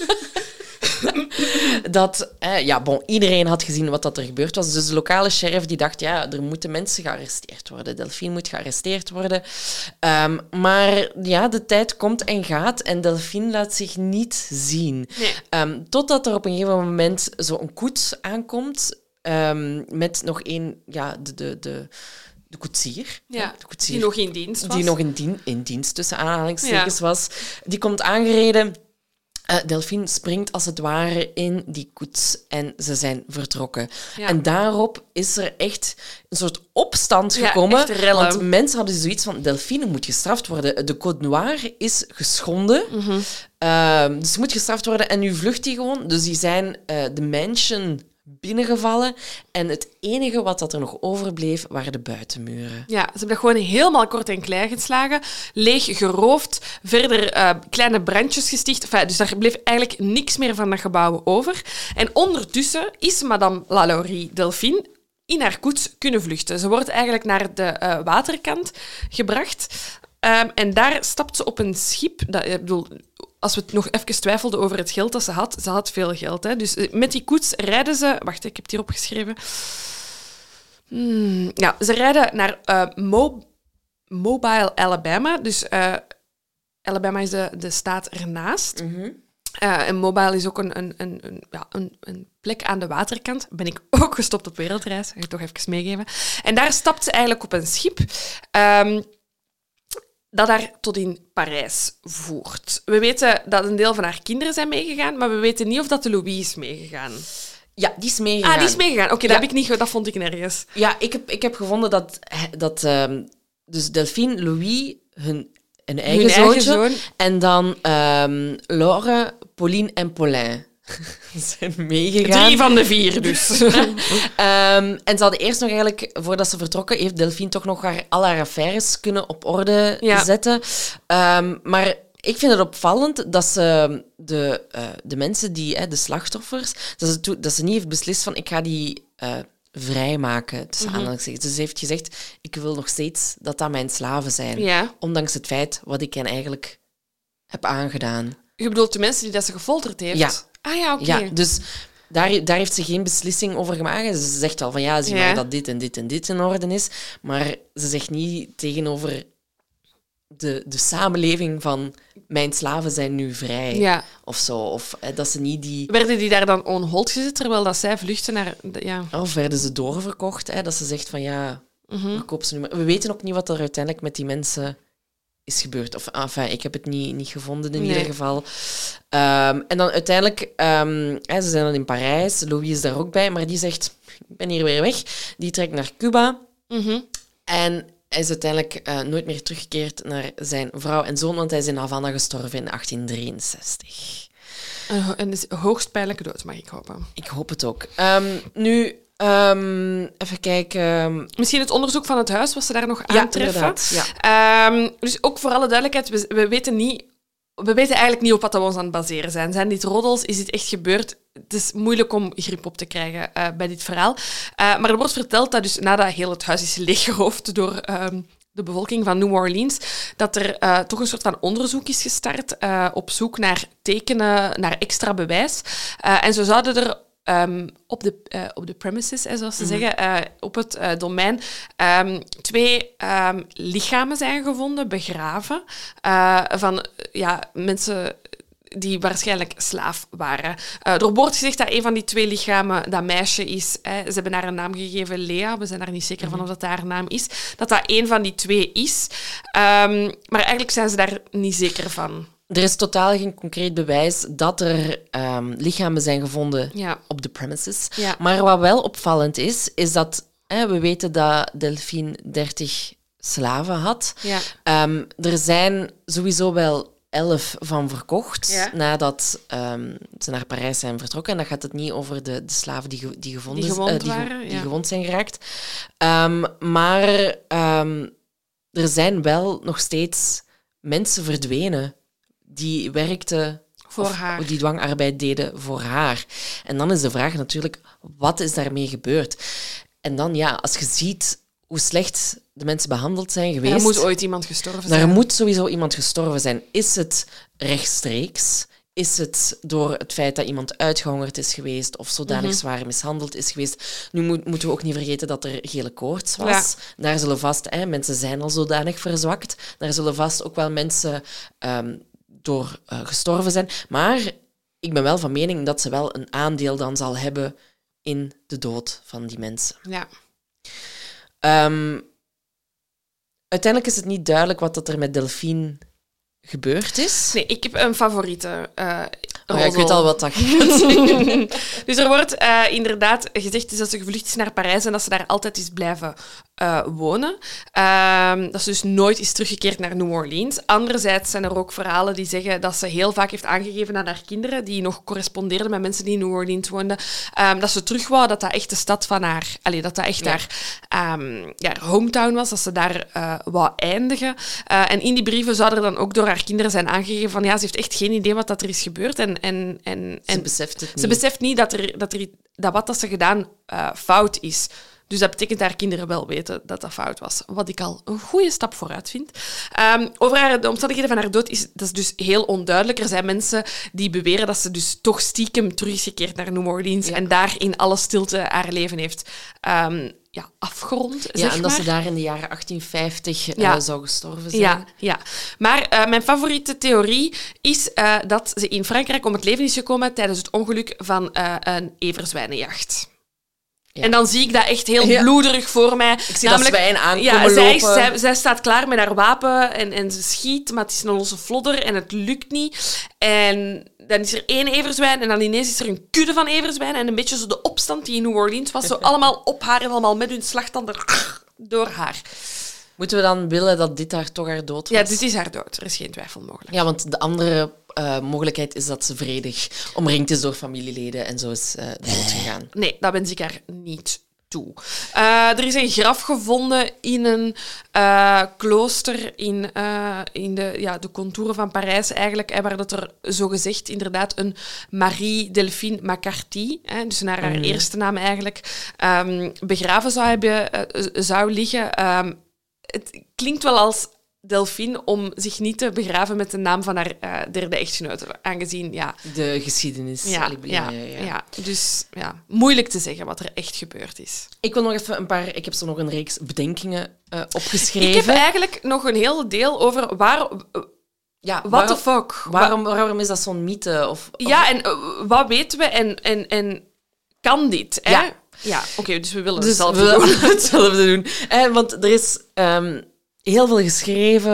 dat, eh, ja, bon, iedereen had gezien wat dat er gebeurd was. Dus de lokale sheriff die dacht, ja, er moeten mensen gearresteerd worden. Delphine moet gearresteerd worden. Um, maar ja, de tijd komt en gaat en Delphine laat zich niet zien. Nee. Um, totdat er op een gegeven moment zo'n koets aankomt um, met nog één, ja, de... de, de De koetsier, ja, de koetsier. Die nog in dienst was. Die nog in, dien, in dienst, tussen aanhalingstekens, ja. was. Die komt aangereden. Uh, Delphine springt als het ware in die koets en ze zijn vertrokken. Ja. En daarop is er echt een soort opstand gekomen. Ja, want mensen hadden zoiets van, Delphine moet gestraft worden. De Code Noir is geschonden. Mm-hmm. Uh, dus ze moet gestraft worden en nu vlucht die gewoon. Dus die zijn uh, de mansion binnengevallen. En het enige wat dat er nog overbleef, waren de buitenmuren. Ja, ze hebben dat gewoon helemaal kort en klein geslagen. Leeg geroofd. Verder uh, kleine brandjes gesticht. Enfin, dus daar bleef eigenlijk niks meer van dat gebouw over. En ondertussen is madame Lalaurie Delphine in haar koets kunnen vluchten. Ze wordt eigenlijk naar de uh, waterkant gebracht. Um, en daar stapt ze op een schip. Dat, ik bedoel, als we het nog even twijfelden over het geld dat ze had, ze had veel geld. Hè. Dus met die koets rijden ze... Wacht, ik heb het hier opgeschreven. Hmm, ja, ze rijden naar uh, Mo- Mobile, Alabama. Dus uh, Alabama is de, de staat ernaast. Mm-hmm. Uh, en Mobile is ook een, een, een, een, ja, een, een plek aan de waterkant. Ben ik ook gestopt op wereldreis. Ga ik toch even meegeven. En daar stapt ze eigenlijk op een schip... Um, dat haar tot in Parijs voert. We weten dat een deel van haar kinderen zijn meegegaan, maar we weten niet of dat de Louis is meegegaan. Ja, die is meegegaan. Ah, die is meegegaan. Oké, okay, ja. dat, heb ik niet, dat vond ik nergens. Ja, ik heb, ik heb gevonden dat... dat um, dus Delphine, Louis, hun, hun eigen hun zoontje... Eigen zoon. En dan um, Laure, Pauline en Paulin zijn meegegaan. Drie van de vier, dus. um, en ze hadden eerst nog eigenlijk, voordat ze vertrokken, heeft Delphine toch nog haar, al haar affaires kunnen op orde ja. zetten. Um, maar ik vind het opvallend dat ze de, uh, de mensen, die, uh, de slachtoffers, dat ze, to- dat ze niet heeft beslist van ik ga die uh, vrijmaken. Tussen mm-hmm. aanhalingstekens. Dus ze heeft gezegd, ik wil nog steeds dat dat mijn slaven zijn. Ja. Ondanks het feit wat ik hen eigenlijk heb aangedaan. Je bedoelt de mensen die dat ze gefolterd heeft? Ja. Ah ja, oké. Okay. Ja, dus daar, daar heeft ze geen beslissing over gemaakt. Ze zegt wel van ja, zie maar ja. dat dit en dit en dit in orde is. Maar ze zegt niet tegenover de, de samenleving van mijn slaven zijn nu vrij. Ja. Of zo. Of eh, dat ze niet die... Werden die daar dan on hold gezet, terwijl dat zij vluchten naar... De, ja. Of werden ze doorverkocht. Hè, dat ze zegt van ja, mm-hmm. verkoop ze nu maar. We weten ook niet wat er uiteindelijk met die mensen is gebeurd. Of enfin, ik heb het niet, niet gevonden in Nee. ieder geval. Um, en dan uiteindelijk, um, hè, ze zijn dan in Parijs, Louis is daar ook bij, maar die zegt, ik ben hier weer weg. Die trekt naar Cuba Mm-hmm. en hij is uiteindelijk uh, nooit meer teruggekeerd naar zijn vrouw en zoon, want hij is in Havana gestorven in achttien drieënzestig. Een, een hoogst pijnlijke dood, mag ik hopen. Ik hoop het ook. Um, nu, um, even kijken. Misschien het onderzoek van het huis, wat ze daar nog Ja, aantreffen. inderdaad. Ja. Um, dus ook voor alle duidelijkheid, we, we weten niet... We weten eigenlijk niet op wat we ons aan het baseren zijn. Zijn dit roddels? Is dit echt gebeurd? Het is moeilijk om grip op te krijgen uh, bij dit verhaal. Uh, maar er wordt verteld dat dus nadat heel het huis is leeggeroofd door um, de bevolking van New Orleans, dat er uh, toch een soort van onderzoek is gestart uh, op zoek naar tekenen, naar extra bewijs. Uh, en zo zouden er Um, op, de, uh, op de premises, hè, zoals ze mm-hmm. zeggen, uh, op het uh, domein, um, twee um, lichamen zijn gevonden, begraven, uh, van uh, ja, mensen die waarschijnlijk slaaf waren. Uh, er wordt gezegd dat een van die twee lichamen dat meisje is. Hè, ze hebben haar een naam gegeven, Lea. We zijn daar niet zeker mm-hmm. van of dat haar naam is. Dat dat een van die twee is. Um, maar eigenlijk zijn ze daar niet zeker van. Er is totaal geen concreet bewijs dat er um, lichamen zijn gevonden ja. op de premises. Ja. Maar wat wel opvallend is, is dat hè, we weten dat Delphine dertig slaven had. Ja. Um, er zijn sowieso wel elf van verkocht ja. nadat um, ze naar Parijs zijn vertrokken. En dan gaat het niet over de, de slaven die, ge, die, gevonden, die, gewond, uh, die, waren, die ja. gewond zijn geraakt. Um, maar um, er zijn wel nog steeds mensen verdwenen die werkten voor of haar. die dwangarbeid deden voor haar. En dan is de vraag natuurlijk, wat is daarmee gebeurd? En dan, ja, als je ziet hoe slecht de mensen behandeld zijn geweest... Er moet ooit iemand gestorven zijn. Er moet sowieso iemand gestorven zijn. Is het rechtstreeks? Is het door het feit dat iemand uitgehongerd is geweest of zodanig mm-hmm. zwaar mishandeld is geweest? Nu moet, moeten we ook niet vergeten dat er gele koorts was. Ja. Daar zullen vast... Hè, mensen zijn al zodanig verzwakt. Daar zullen vast ook wel mensen... Um, door uh, gestorven zijn. Maar ik ben wel van mening dat ze wel een aandeel dan zal hebben in de dood van die mensen. Ja. Um, uiteindelijk is het niet duidelijk wat dat er met Delphine gebeurd is. Nee, ik heb een favoriete uh, oh, ja, ik weet al wat dat gaat zeggen. Dus er wordt uh, inderdaad gezegd dat ze gevlucht is naar Parijs en dat ze daar altijd is blijven uh, wonen. Uh, dat ze dus nooit is teruggekeerd naar New Orleans. Anderzijds zijn er ook verhalen die zeggen dat ze heel vaak heeft aangegeven aan haar kinderen, die nog correspondeerden met mensen die in New Orleans woonden, um, dat ze terug wou, dat dat echt de stad van haar... Allee, dat dat echt ja. haar, um, ja, haar hometown was, dat ze daar uh, wou eindigen. Uh, en in die brieven zou er dan ook door haar kinderen zijn aangegeven van ja, ze heeft echt geen idee wat dat er is gebeurd. En, en, en, en ze beseft het niet. Ze beseft niet dat, er, dat, er, dat wat dat ze gedaan uh, fout is. Dus dat betekent dat haar kinderen wel weten dat dat fout was. Wat ik al een goede stap vooruit vind. Um, over haar, de omstandigheden van haar dood is dat is dus heel onduidelijk. Er zijn mensen die beweren dat ze dus toch stiekem terug is gekeerd naar New Orleans ja. en daar in alle stilte haar leven heeft um, ja, afgerond. Ja, zeg en dat maar. ze daar in de jaren achttien vijftig ja. uh, zou gestorven zijn. Ja, ja. Maar uh, mijn favoriete theorie is uh, dat ze in Frankrijk om het leven is gekomen tijdens het ongeluk van uh, een everzwijnenjacht. Ja. En dan zie ik dat echt heel ja. bloederig voor mij. Ik zie Namelijk, dat zwijn aankomen ja, zij, lopen. Zij, zij staat klaar met haar wapen en, en ze schiet, maar het is een losse flodder en het lukt niet. En dan is er één everzwijn en dan ineens is er een kudde van everzwijnen en een beetje zo de opstand die in New Orleans was, zo allemaal op haar en allemaal met hun slagtanden door haar. Moeten we dan willen dat dit haar toch haar dood was? Ja, dit is haar dood. Er is geen twijfel mogelijk. Ja, want de andere uh, mogelijkheid is dat ze vredig omringd is door familieleden en zo is uh, dood gegaan. Nee, dat wens ik haar niet toe. Uh, er is een graf gevonden in een uh, klooster in, uh, in de, ja, de contouren van Parijs eigenlijk, hè, waar dat er zogezegd inderdaad een Marie Delphine Macarty, hè, dus naar haar mm. eerste naam eigenlijk, um, begraven zou, hebben, uh, zou liggen. Um, het klinkt wel als Delphine om zich niet te begraven met de naam van haar uh, derde echtgenote, aangezien, ja... De geschiedenis. Ja, ja, ja, ja. ja, dus ja, moeilijk te zeggen wat er echt gebeurd is. Ik wil nog even een paar... Ik heb zo nog een reeks bedenkingen uh, opgeschreven. Ik heb eigenlijk nog een heel deel over waar... Uh, ja, what the fuck? Waarom, waarom is dat zo'n mythe? Of, of... Ja, en uh, wat weten we en, en, en kan dit? Hè? Ja. Ja, oké, okay, dus we willen dus hetzelfde we doen. hetzelfde doen. Eh, want er is um, heel veel geschreven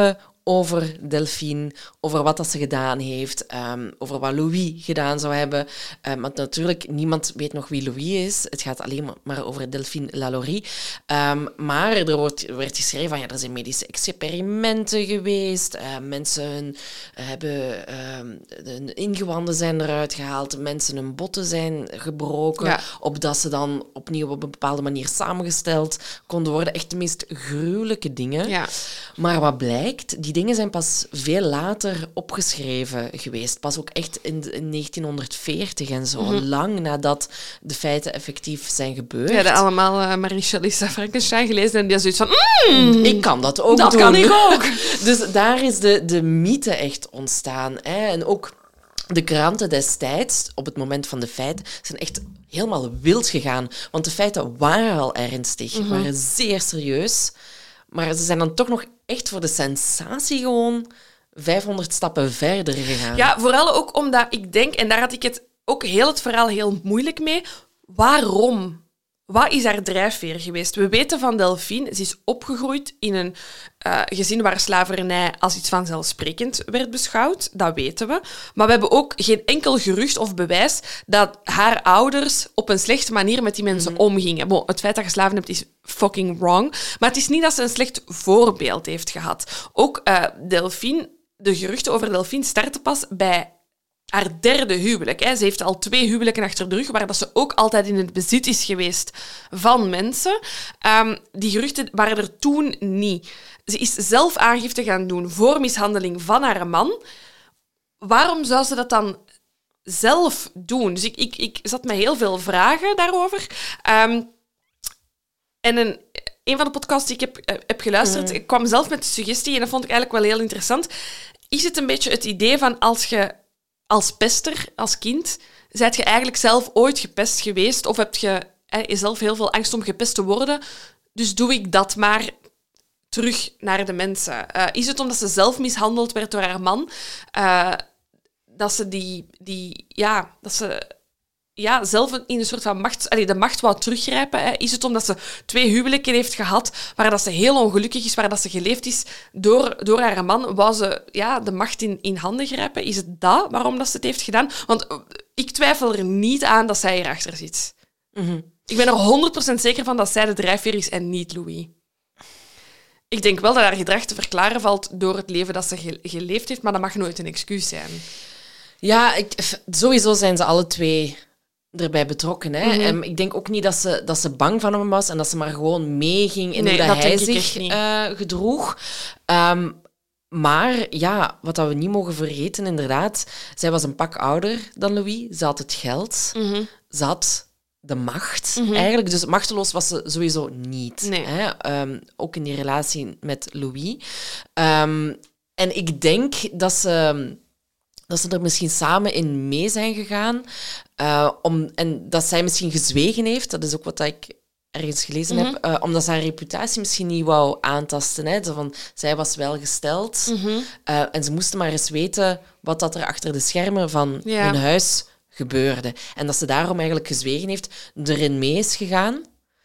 over Delphine, over wat dat ze gedaan heeft, um, over wat Louis gedaan zou hebben. Um, want natuurlijk, niemand weet nog wie Louis is. Het gaat alleen maar over Delphine Lalaurie. Um, maar er wordt, werd geschreven van, ja, er zijn medische experimenten geweest. Uh, mensen uh, hebben... Um, de ingewanden zijn eruit gehaald. Mensen hun botten zijn gebroken. Ja. Opdat ze dan opnieuw op een bepaalde manier samengesteld konden worden. Echt de meest gruwelijke dingen. Ja. Maar wat blijkt, die dingen zijn pas veel later opgeschreven geweest. Pas ook echt in, in negentienhonderdveertig en zo. Mm-hmm. Lang nadat de feiten effectief zijn gebeurd. Ja, dat allemaal uh, Marie-Lisa Frankenstein gelezen en die zoiets van... Mm, ik kan dat ook dat doen. Dat kan ik ook. Dus daar is de, de mythe echt ontstaan. Hè? En ook de kranten destijds, op het moment van de feiten, zijn echt helemaal wild gegaan. Want de feiten waren al ernstig, mm-hmm. waren zeer serieus. Maar ze zijn dan toch nog echt voor de sensatie gewoon vijfhonderd stappen verder gegaan. Ja, vooral ook omdat ik denk, en daar had ik het ook heel het verhaal heel moeilijk mee, waarom? Wat is haar drijfveer geweest? We weten van Delphine, ze is opgegroeid in een uh, gezin waar slavernij als iets vanzelfsprekend werd beschouwd. Dat weten we. Maar we hebben ook geen enkel gerucht of bewijs dat haar ouders op een slechte manier met die mensen mm-hmm. omgingen. Bon, het feit dat je slaven hebt is fucking wrong. Maar het is niet dat ze een slecht voorbeeld heeft gehad. Ook uh, Delphine, de geruchten over Delphine starten pas bij haar derde huwelijk. Hè. Ze heeft al twee huwelijken achter de rug, waar dat ze ook altijd in het bezit is geweest van mensen. Um, die geruchten waren er toen niet. Ze is zelf aangifte gaan doen voor mishandeling van haar man. Waarom zou ze dat dan zelf doen? Dus ik, ik, ik zat met heel veel vragen daarover. Um, en een, een van de podcasts die ik heb, uh, heb geluisterd, mm. ik kwam zelf met de suggestie, en dat vond ik eigenlijk wel heel interessant. Is het een beetje het idee van als je als pester, als kind, zijt je eigenlijk zelf ooit gepest geweest of heb je eh, zelf heel veel angst om gepest te worden, dus doe ik dat maar terug naar de mensen. Uh, is het omdat ze zelf mishandeld werd door haar man, uh, dat ze die, die ja, dat ze ja, zelf in een soort van macht, allee, de macht wou teruggrijpen? Hè? Is het omdat ze twee huwelijken heeft gehad, waar dat ze heel ongelukkig is, waar dat ze geleefd is door, door haar man, wou ze ja, de macht in, in handen grijpen? Is het dat waarom dat ze het heeft gedaan? Want ik twijfel er niet aan dat zij hierachter zit. Mm-hmm. Ik ben er honderd procent zeker van dat zij de drijfveer is en niet Louis. Ik denk wel dat haar gedrag te verklaren valt door het leven dat ze ge- geleefd heeft, maar dat mag nooit een excuus zijn. Ja, ik, sowieso zijn ze alle twee erbij betrokken. Hè? Mm-hmm. Um, ik denk ook niet dat ze, dat ze bang van hem was en dat ze maar gewoon meeging in nee, hoe dat hij zich uh, gedroeg. Um, maar ja, wat dat we niet mogen vergeten, inderdaad, zij was een pak ouder dan Louis. Ze had het geld. Mm-hmm. Ze had de macht, mm-hmm. eigenlijk. Dus machteloos was ze sowieso niet. Nee. Hè? Um, ook in die relatie met Louis. Um, en ik denk dat ze... dat ze er misschien samen in mee zijn gegaan. Uh, om, en dat zij misschien gezwegen heeft. Dat is ook wat ik ergens gelezen mm-hmm. heb. Uh, omdat ze haar reputatie misschien niet wou aantasten. Hè. Zo van, zij was welgesteld. Mm-hmm. Uh, en ze moesten maar eens weten wat dat er achter de schermen van ja. hun huis gebeurde. En dat ze daarom eigenlijk gezwegen heeft, erin mee is gegaan.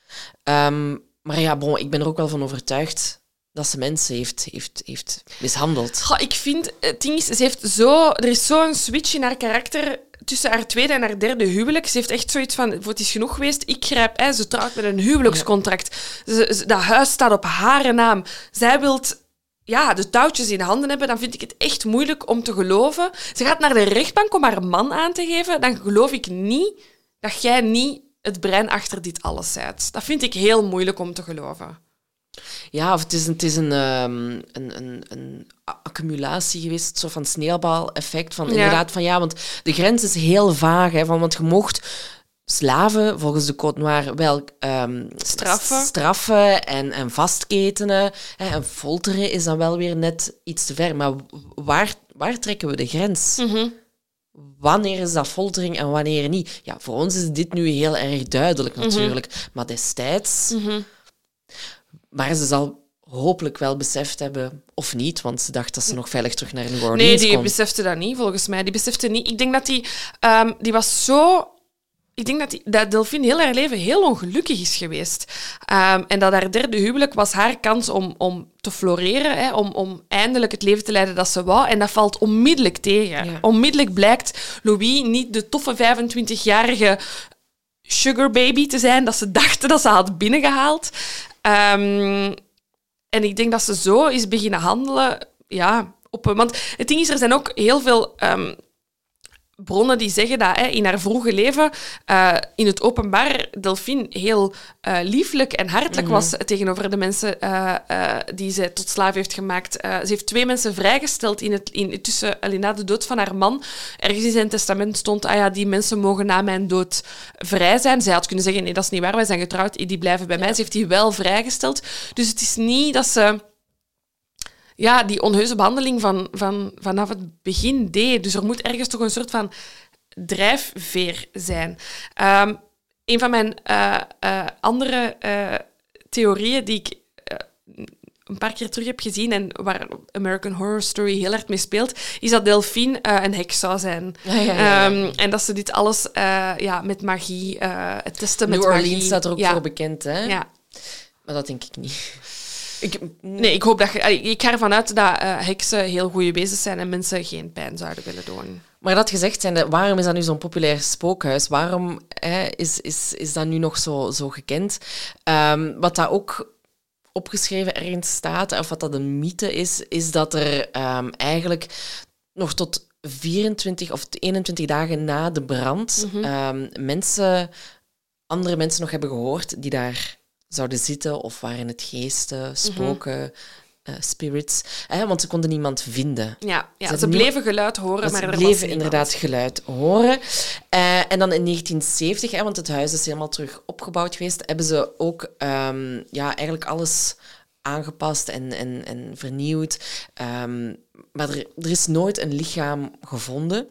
Um, maar ja, bon, ik ben er ook wel van overtuigd dat ze mensen heeft, heeft, heeft mishandeld. Goh, ik vind, het ding is, ze heeft zo, er is zo'n switch in haar karakter tussen haar tweede en haar derde huwelijk. Ze heeft echt zoiets van, het is genoeg geweest, ik grijp, hè, ze trouwt met een huwelijkscontract. Ja. Ze, ze, dat huis staat op haar naam. Zij wil ja, de touwtjes in handen hebben, dan vind ik het echt moeilijk om te geloven. Ze gaat naar de rechtbank om haar man aan te geven, dan geloof ik niet dat jij niet het brein achter dit alles zijt. Dat vind ik heel moeilijk om te geloven. Ja, of het is een, het is een, um, een, een, een accumulatie geweest, zo van sneeuwbaleffect. Van, ja. Inderdaad, van ja, want de grens is heel vaag. Hè, van, want je mocht slaven, volgens de Code Noir, wel um, straffen, straffen en, en vastketenen. Hè, en folteren is dan wel weer net iets te ver. Maar waar, waar trekken we de grens? Mm-hmm. Wanneer is dat foltering en wanneer niet? Ja, voor ons is dit nu heel erg duidelijk natuurlijk. Mm-hmm. Maar destijds... Mm-hmm. Maar ze zal hopelijk wel beseft hebben, of niet, want ze dacht dat ze nog veilig terug naar New Orleans Nee, die kon. besefte dat niet, volgens mij. Die besefte niet. Ik denk dat die... Um, die was zo ik denk dat, die, dat Delphine heel haar leven heel ongelukkig is geweest. Um, en dat haar derde huwelijk was haar kans om, om te floreren, hè, om, om eindelijk het leven te leiden dat ze wou. En dat valt onmiddellijk tegen. Ja. Onmiddellijk blijkt Louis niet de toffe vijfentwintigjarige sugar baby te zijn dat ze dachten dat ze had binnengehaald. Um, en ik denk dat ze zo is beginnen handelen. Ja, op, want het ding is, er zijn ook heel veel... Um, bronnen die zeggen dat hè, in haar vroege leven uh, in het openbaar Delphine heel uh, lieflijk en hartelijk mm-hmm. was tegenover de mensen uh, uh, die ze tot slaaf heeft gemaakt. Uh, ze heeft twee mensen vrijgesteld in het, in, tussen, uh, na de dood van haar man. Ergens in zijn testament stond, ah ja, die mensen mogen na mijn dood vrij zijn. Zij had kunnen zeggen, nee, dat is niet waar, wij zijn getrouwd, die blijven bij mij. Ze heeft die wel vrijgesteld. Dus het is niet dat ze... Ja, die onheuse behandeling van, van, vanaf het begin deed. Dus er moet ergens toch een soort van drijfveer zijn. Um, een van mijn uh, uh, andere uh, theorieën die ik uh, een paar keer terug heb gezien en waar American Horror Story heel hard mee speelt, is dat Delphine uh, een heks zou zijn. Ja, ja, ja. Um, en dat ze dit alles uh, ja, met magie, uh, het testen met New magie... New Orleans staat er ook ja. voor bekend, hè? Ja. Maar dat denk ik niet. Ik, nee, ik hoop dat je, ik ga ervan uit dat uh, heksen heel goede wezens zijn en mensen geen pijn zouden willen doen. Maar dat gezegd zijnde, waarom is dat nu zo'n populair spookhuis? Waarom hè, is, is, is dat nu nog zo, zo gekend? Um, wat dat ook opgeschreven ergens staat, of wat dat een mythe is, is dat er um, eigenlijk nog tot vierentwintig of eenentwintig dagen na de brand mm-hmm. um, mensen, andere mensen nog hebben gehoord die daar zouden zitten of waren het geesten, spoken, mm-hmm. uh, spirits. Eh, want ze konden niemand vinden. Ja, ja ze, ze bleven geluid horen, maar ze er bleven was inderdaad geluid horen. Uh, en dan in negentien zeventig, hè, want het huis is helemaal terug opgebouwd geweest, hebben ze ook um, ja, eigenlijk alles aangepast en, en, en vernieuwd. Um, maar er, er is nooit een lichaam gevonden.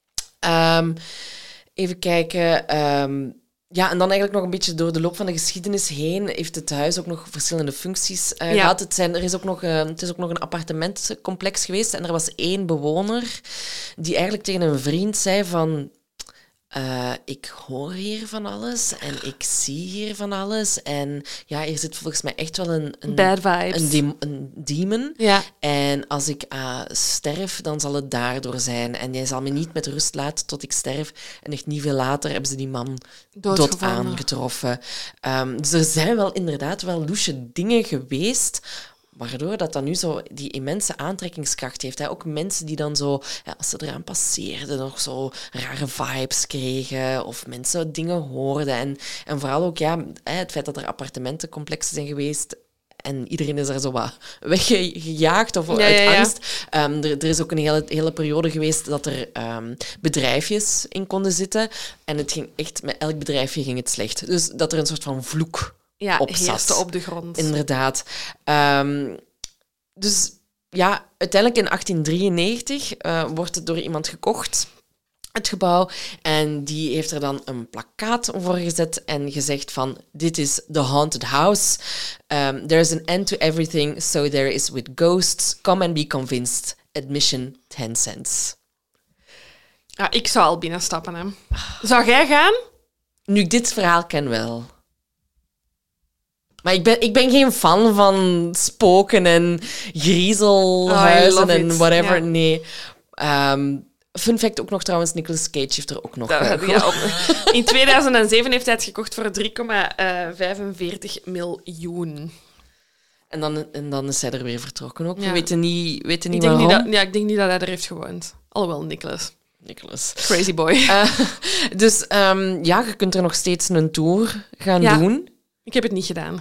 Um, even kijken... Um, Ja, en dan eigenlijk nog een beetje door de loop van de geschiedenis heen heeft het huis ook nog verschillende functies uh, ja. gehad. Het, zijn, er is ook nog, uh, het is ook nog een appartementencomplex geweest en er was één bewoner die eigenlijk tegen een vriend zei van... Uh, ik hoor hier van alles en ik zie hier van alles. En ja, hier zit volgens mij echt wel een... een Bad vibes. Een, de- een demon. Ja. En als ik uh, sterf, dan zal het daardoor zijn. En jij zal me niet met rust laten tot ik sterf. En echt niet veel later hebben ze die man dood aangetroffen. Um, dus er zijn wel inderdaad wel loesje dingen geweest... Waardoor dat dan nu zo die immense aantrekkingskracht heeft. Hè. Ook mensen die dan zo, ja, als ze eraan passeerden, nog zo rare vibes kregen. Of mensen dingen hoorden. En, en vooral ook ja, het feit dat er appartementencomplexen zijn geweest. En iedereen is er zo wat weggejaagd of ja, uit ja, ja. angst. Um, er, er is ook een hele, hele periode geweest dat er um, bedrijfjes in konden zitten. En het ging echt, met elk bedrijfje ging het slecht. Dus dat er een soort van vloek Ja, op zat. heerste op de grond. Inderdaad. Um, dus ja, uiteindelijk in achttien drieënnegentig uh, wordt het door iemand gekocht, het gebouw. En die heeft er dan een plakkaat voor gezet en gezegd van, dit is the haunted house. Um, There's an end to everything, so there is with ghosts. Come and be convinced. Admission ten cents. Ja, ik zou al binnenstappen, hè. Zou jij gaan? Nu ik dit verhaal ken wel. Maar ik ben, ik ben geen fan van spoken en griezelhuizen oh, en whatever. Ja. Nee. Um, fun fact ook nog trouwens, Nicolas Cage heeft er ook nog... Dat, uh, ja, op, in tweeduizend zeven heeft hij het gekocht voor drie komma vijfenveertig miljoen. En dan, en dan is hij er weer vertrokken ook. Ja. We weten niet, weten niet ik denk waarom. Niet dat, ja, ik denk niet dat hij er heeft gewoond. Alhoewel, Nicolas. Nicolas. Crazy boy. Uh, dus um, ja, je kunt er nog steeds een tour gaan ja. doen. Ik heb het niet gedaan.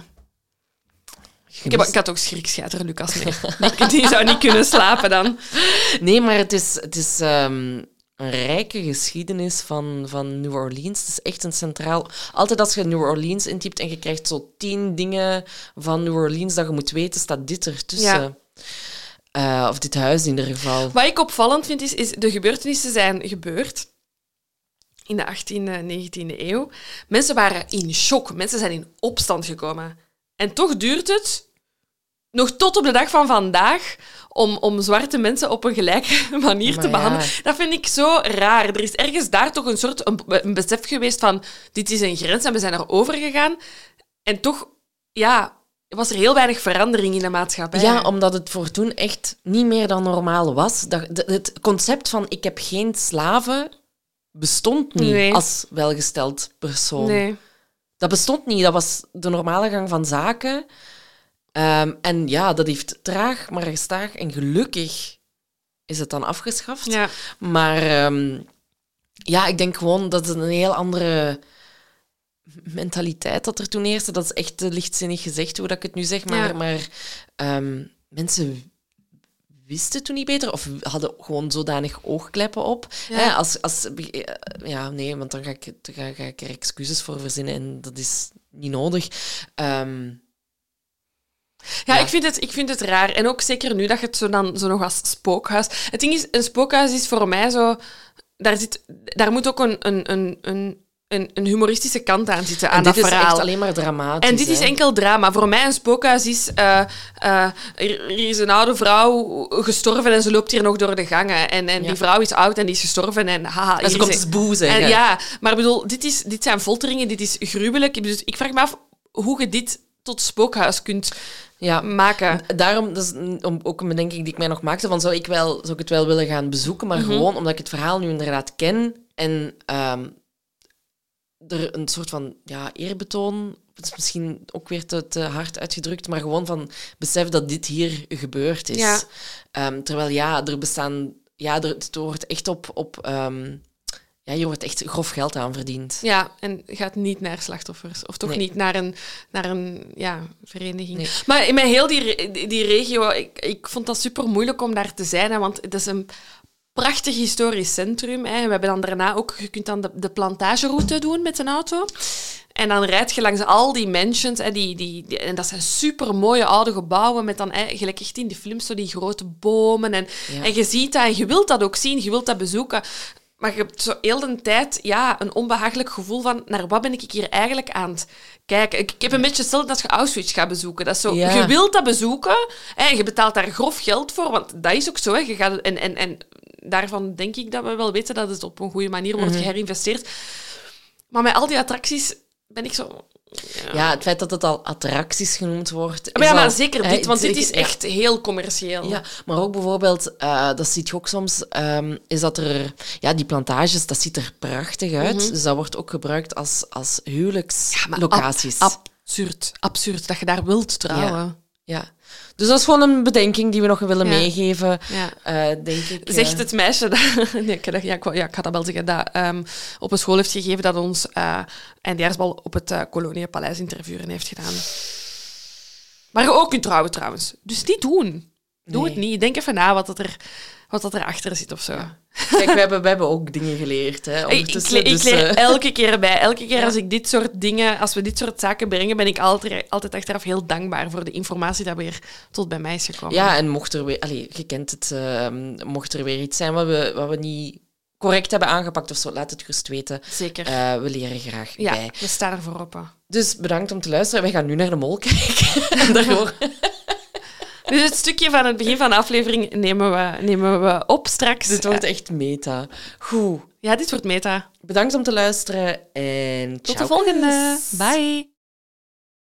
Ik, heb, ik had ook schrikscheiter Lucas mee. Die, die zou niet kunnen slapen dan. Nee, maar het is, het is um, een rijke geschiedenis van, van New Orleans. Het is echt een centraal... Altijd als je New Orleans intypt en je krijgt zo tien dingen van New Orleans dat je moet weten, staat dit ertussen. Ja. Uh, of dit huis in ieder geval. Wat ik opvallend vind, is, is de gebeurtenissen zijn gebeurd in de achttiende, negentiende eeuw. Mensen waren in shock. Mensen zijn in opstand gekomen. En toch duurt het nog tot op de dag van vandaag om, om zwarte mensen op een gelijke manier Maar te behandelen. ja. Dat vind ik zo raar. Er is ergens daar toch een soort een, een besef geweest van dit is een grens en we zijn er over gegaan. En toch, ja, was er heel weinig verandering in de maatschappij. Ja, omdat het voor toen echt niet meer dan normaal was. Dat, de- het concept van ik heb geen slaven bestond niet Nee. als welgesteld persoon. Nee. Dat bestond niet. Dat was de normale gang van zaken. Ehm, en ja, dat heeft traag, maar gestaag en gelukkig is het dan afgeschaft. Ja. Maar ehm, ja, ik denk gewoon dat het een heel andere mentaliteit dat er toen heerste. Dat is echt te lichtzinnig gezegd hoe dat ik het nu zeg. Maar, Ja. maar ehm, mensen wisten toen niet beter of hadden gewoon zodanig oogkleppen op. Ja. Hè, als, als, ja, nee, want dan ga, ik, dan ga, ga ik er excuses voor verzinnen en dat is niet nodig. Ehm, Ja, Ja. Ik, vind het, ik vind het raar. En ook zeker nu dat je het zo, dan, zo nog als spookhuis... Het ding is, een spookhuis is voor mij zo... Daar, zit, daar moet ook een, een, een, een, een een humoristische kant aan zitten, aan en dat dit is verhaal. echt alleen maar dramatisch. En dit is hè. enkel drama. Voor mij een spookhuis is... eh, eh, er er is een oude vrouw gestorven en ze loopt hier nog door de gangen. En, en Ja. die vrouw is oud en die is gestorven en haha... En ze hier komt is- eens boe zeggen. en ja, maar ik bedoel, dit, is, dit zijn folteringen, dit is gruwelijk. Dus ik vraag me af hoe je dit tot spookhuis kunt Ja. maken. Daarom, dat is een- om, ook een bedenking die ik mij nog maakte, van zou ik, wel, zou ik het wel willen gaan bezoeken, maar Mhm. gewoon omdat ik het verhaal nu inderdaad ken en ehm, er een soort van ja, eerbetoon, het is misschien ook weer te, te hard uitgedrukt, maar gewoon van besef dat dit hier gebeurd is. Ja. Ehm, terwijl ja, er bestaan, ja, er, het wordt echt op, op ehm, ja, hier wordt echt grof geld aan verdiend. Ja, en gaat niet naar slachtoffers. Of toch Nee. niet naar een, naar een ja, vereniging. Nee. Maar in mijn heel die, re- die regio, ik, ik vond dat super moeilijk om daar te zijn. Hè, want het is een prachtig historisch centrum. Hè. We hebben dan daarna ook... Je kunt dan de, de plantageroute doen met een auto. En dan rijd je langs al die mansions. Hè, die, die, die- en dat zijn super mooie oude gebouwen met dan, hè, gelijk echt in de films, zo die grote bomen. En, Ja. en je ziet dat en je wilt dat ook zien, je wilt dat bezoeken. Maar je hebt zo heel de tijd ja, een onbehagelijk gevoel van naar wat ben ik hier eigenlijk aan het kijken. Ik, ik heb een beetje hetzelfde als je Auschwitz gaat bezoeken. Dat is zo, Ja. Je wilt dat bezoeken hè, en je betaalt daar grof geld voor, want dat is ook zo. Hè. Je gaat, en, en, en daarvan denk ik dat we wel weten dat het op een goede manier wordt Mhm. geherinvesteerd. Maar met al die attracties ben ik zo... Ja, het feit dat het al attracties genoemd wordt. Maar ja, is maar al- zeker hè, dit, want dit zeker- is ja. echt heel commercieel. Ja, maar ook bijvoorbeeld, eh, dat zie je ook soms, ehm, is dat er... Ja, die plantages, dat ziet er prachtig uit. Dus dat wordt ook gebruikt als, als maar huwelijkslocaties. ab- absurd, absurd dat je daar wilt trouwen. Ja. Dus dat is gewoon een bedenking die we nog willen Ja. meegeven, Ja. eh, denk ik. Zegt eh. het meisje dat... Nee, ik, ja, ik, wou- ja, ik ga dat wel zeggen. Dat ehm, op een school heeft gegeven dat ons uh, eindjaarsbal op het uh, Koloniëpaleis in Tervuren heeft gedaan. Maar je ook kunt trouwen, trouwens. Dus niet doen. Doe Nee. het niet. Denk even na wat dat er, wat dat erachter zit of zo. Kijk, we hebben, we hebben ook dingen geleerd, hè, Ik, ik, ondertussen. le- ik dus, leer eh, elke keer bij. Elke keer Ja. als ik dit soort dingen, als we dit soort zaken brengen, ben ik altijd, altijd achteraf heel dankbaar voor de informatie dat weer tot bij mij is gekomen. ja, en mocht er weer... Allee, je kent het. eh, mocht er weer iets zijn wat we, wat we niet correct hebben aangepakt of zo, laat het gerust weten. Zeker. Eh, we leren graag ja, bij. we staan er voor open. Dus bedankt om te luisteren. Wij gaan nu naar de mol kijken. En daarvoor... Dus het stukje van het begin van de aflevering nemen we, nemen we op straks. Dit wordt echt meta. Goed. Ja, dit wordt meta. Bedankt om te luisteren en Tot ciao, de volgende. kus. Bye.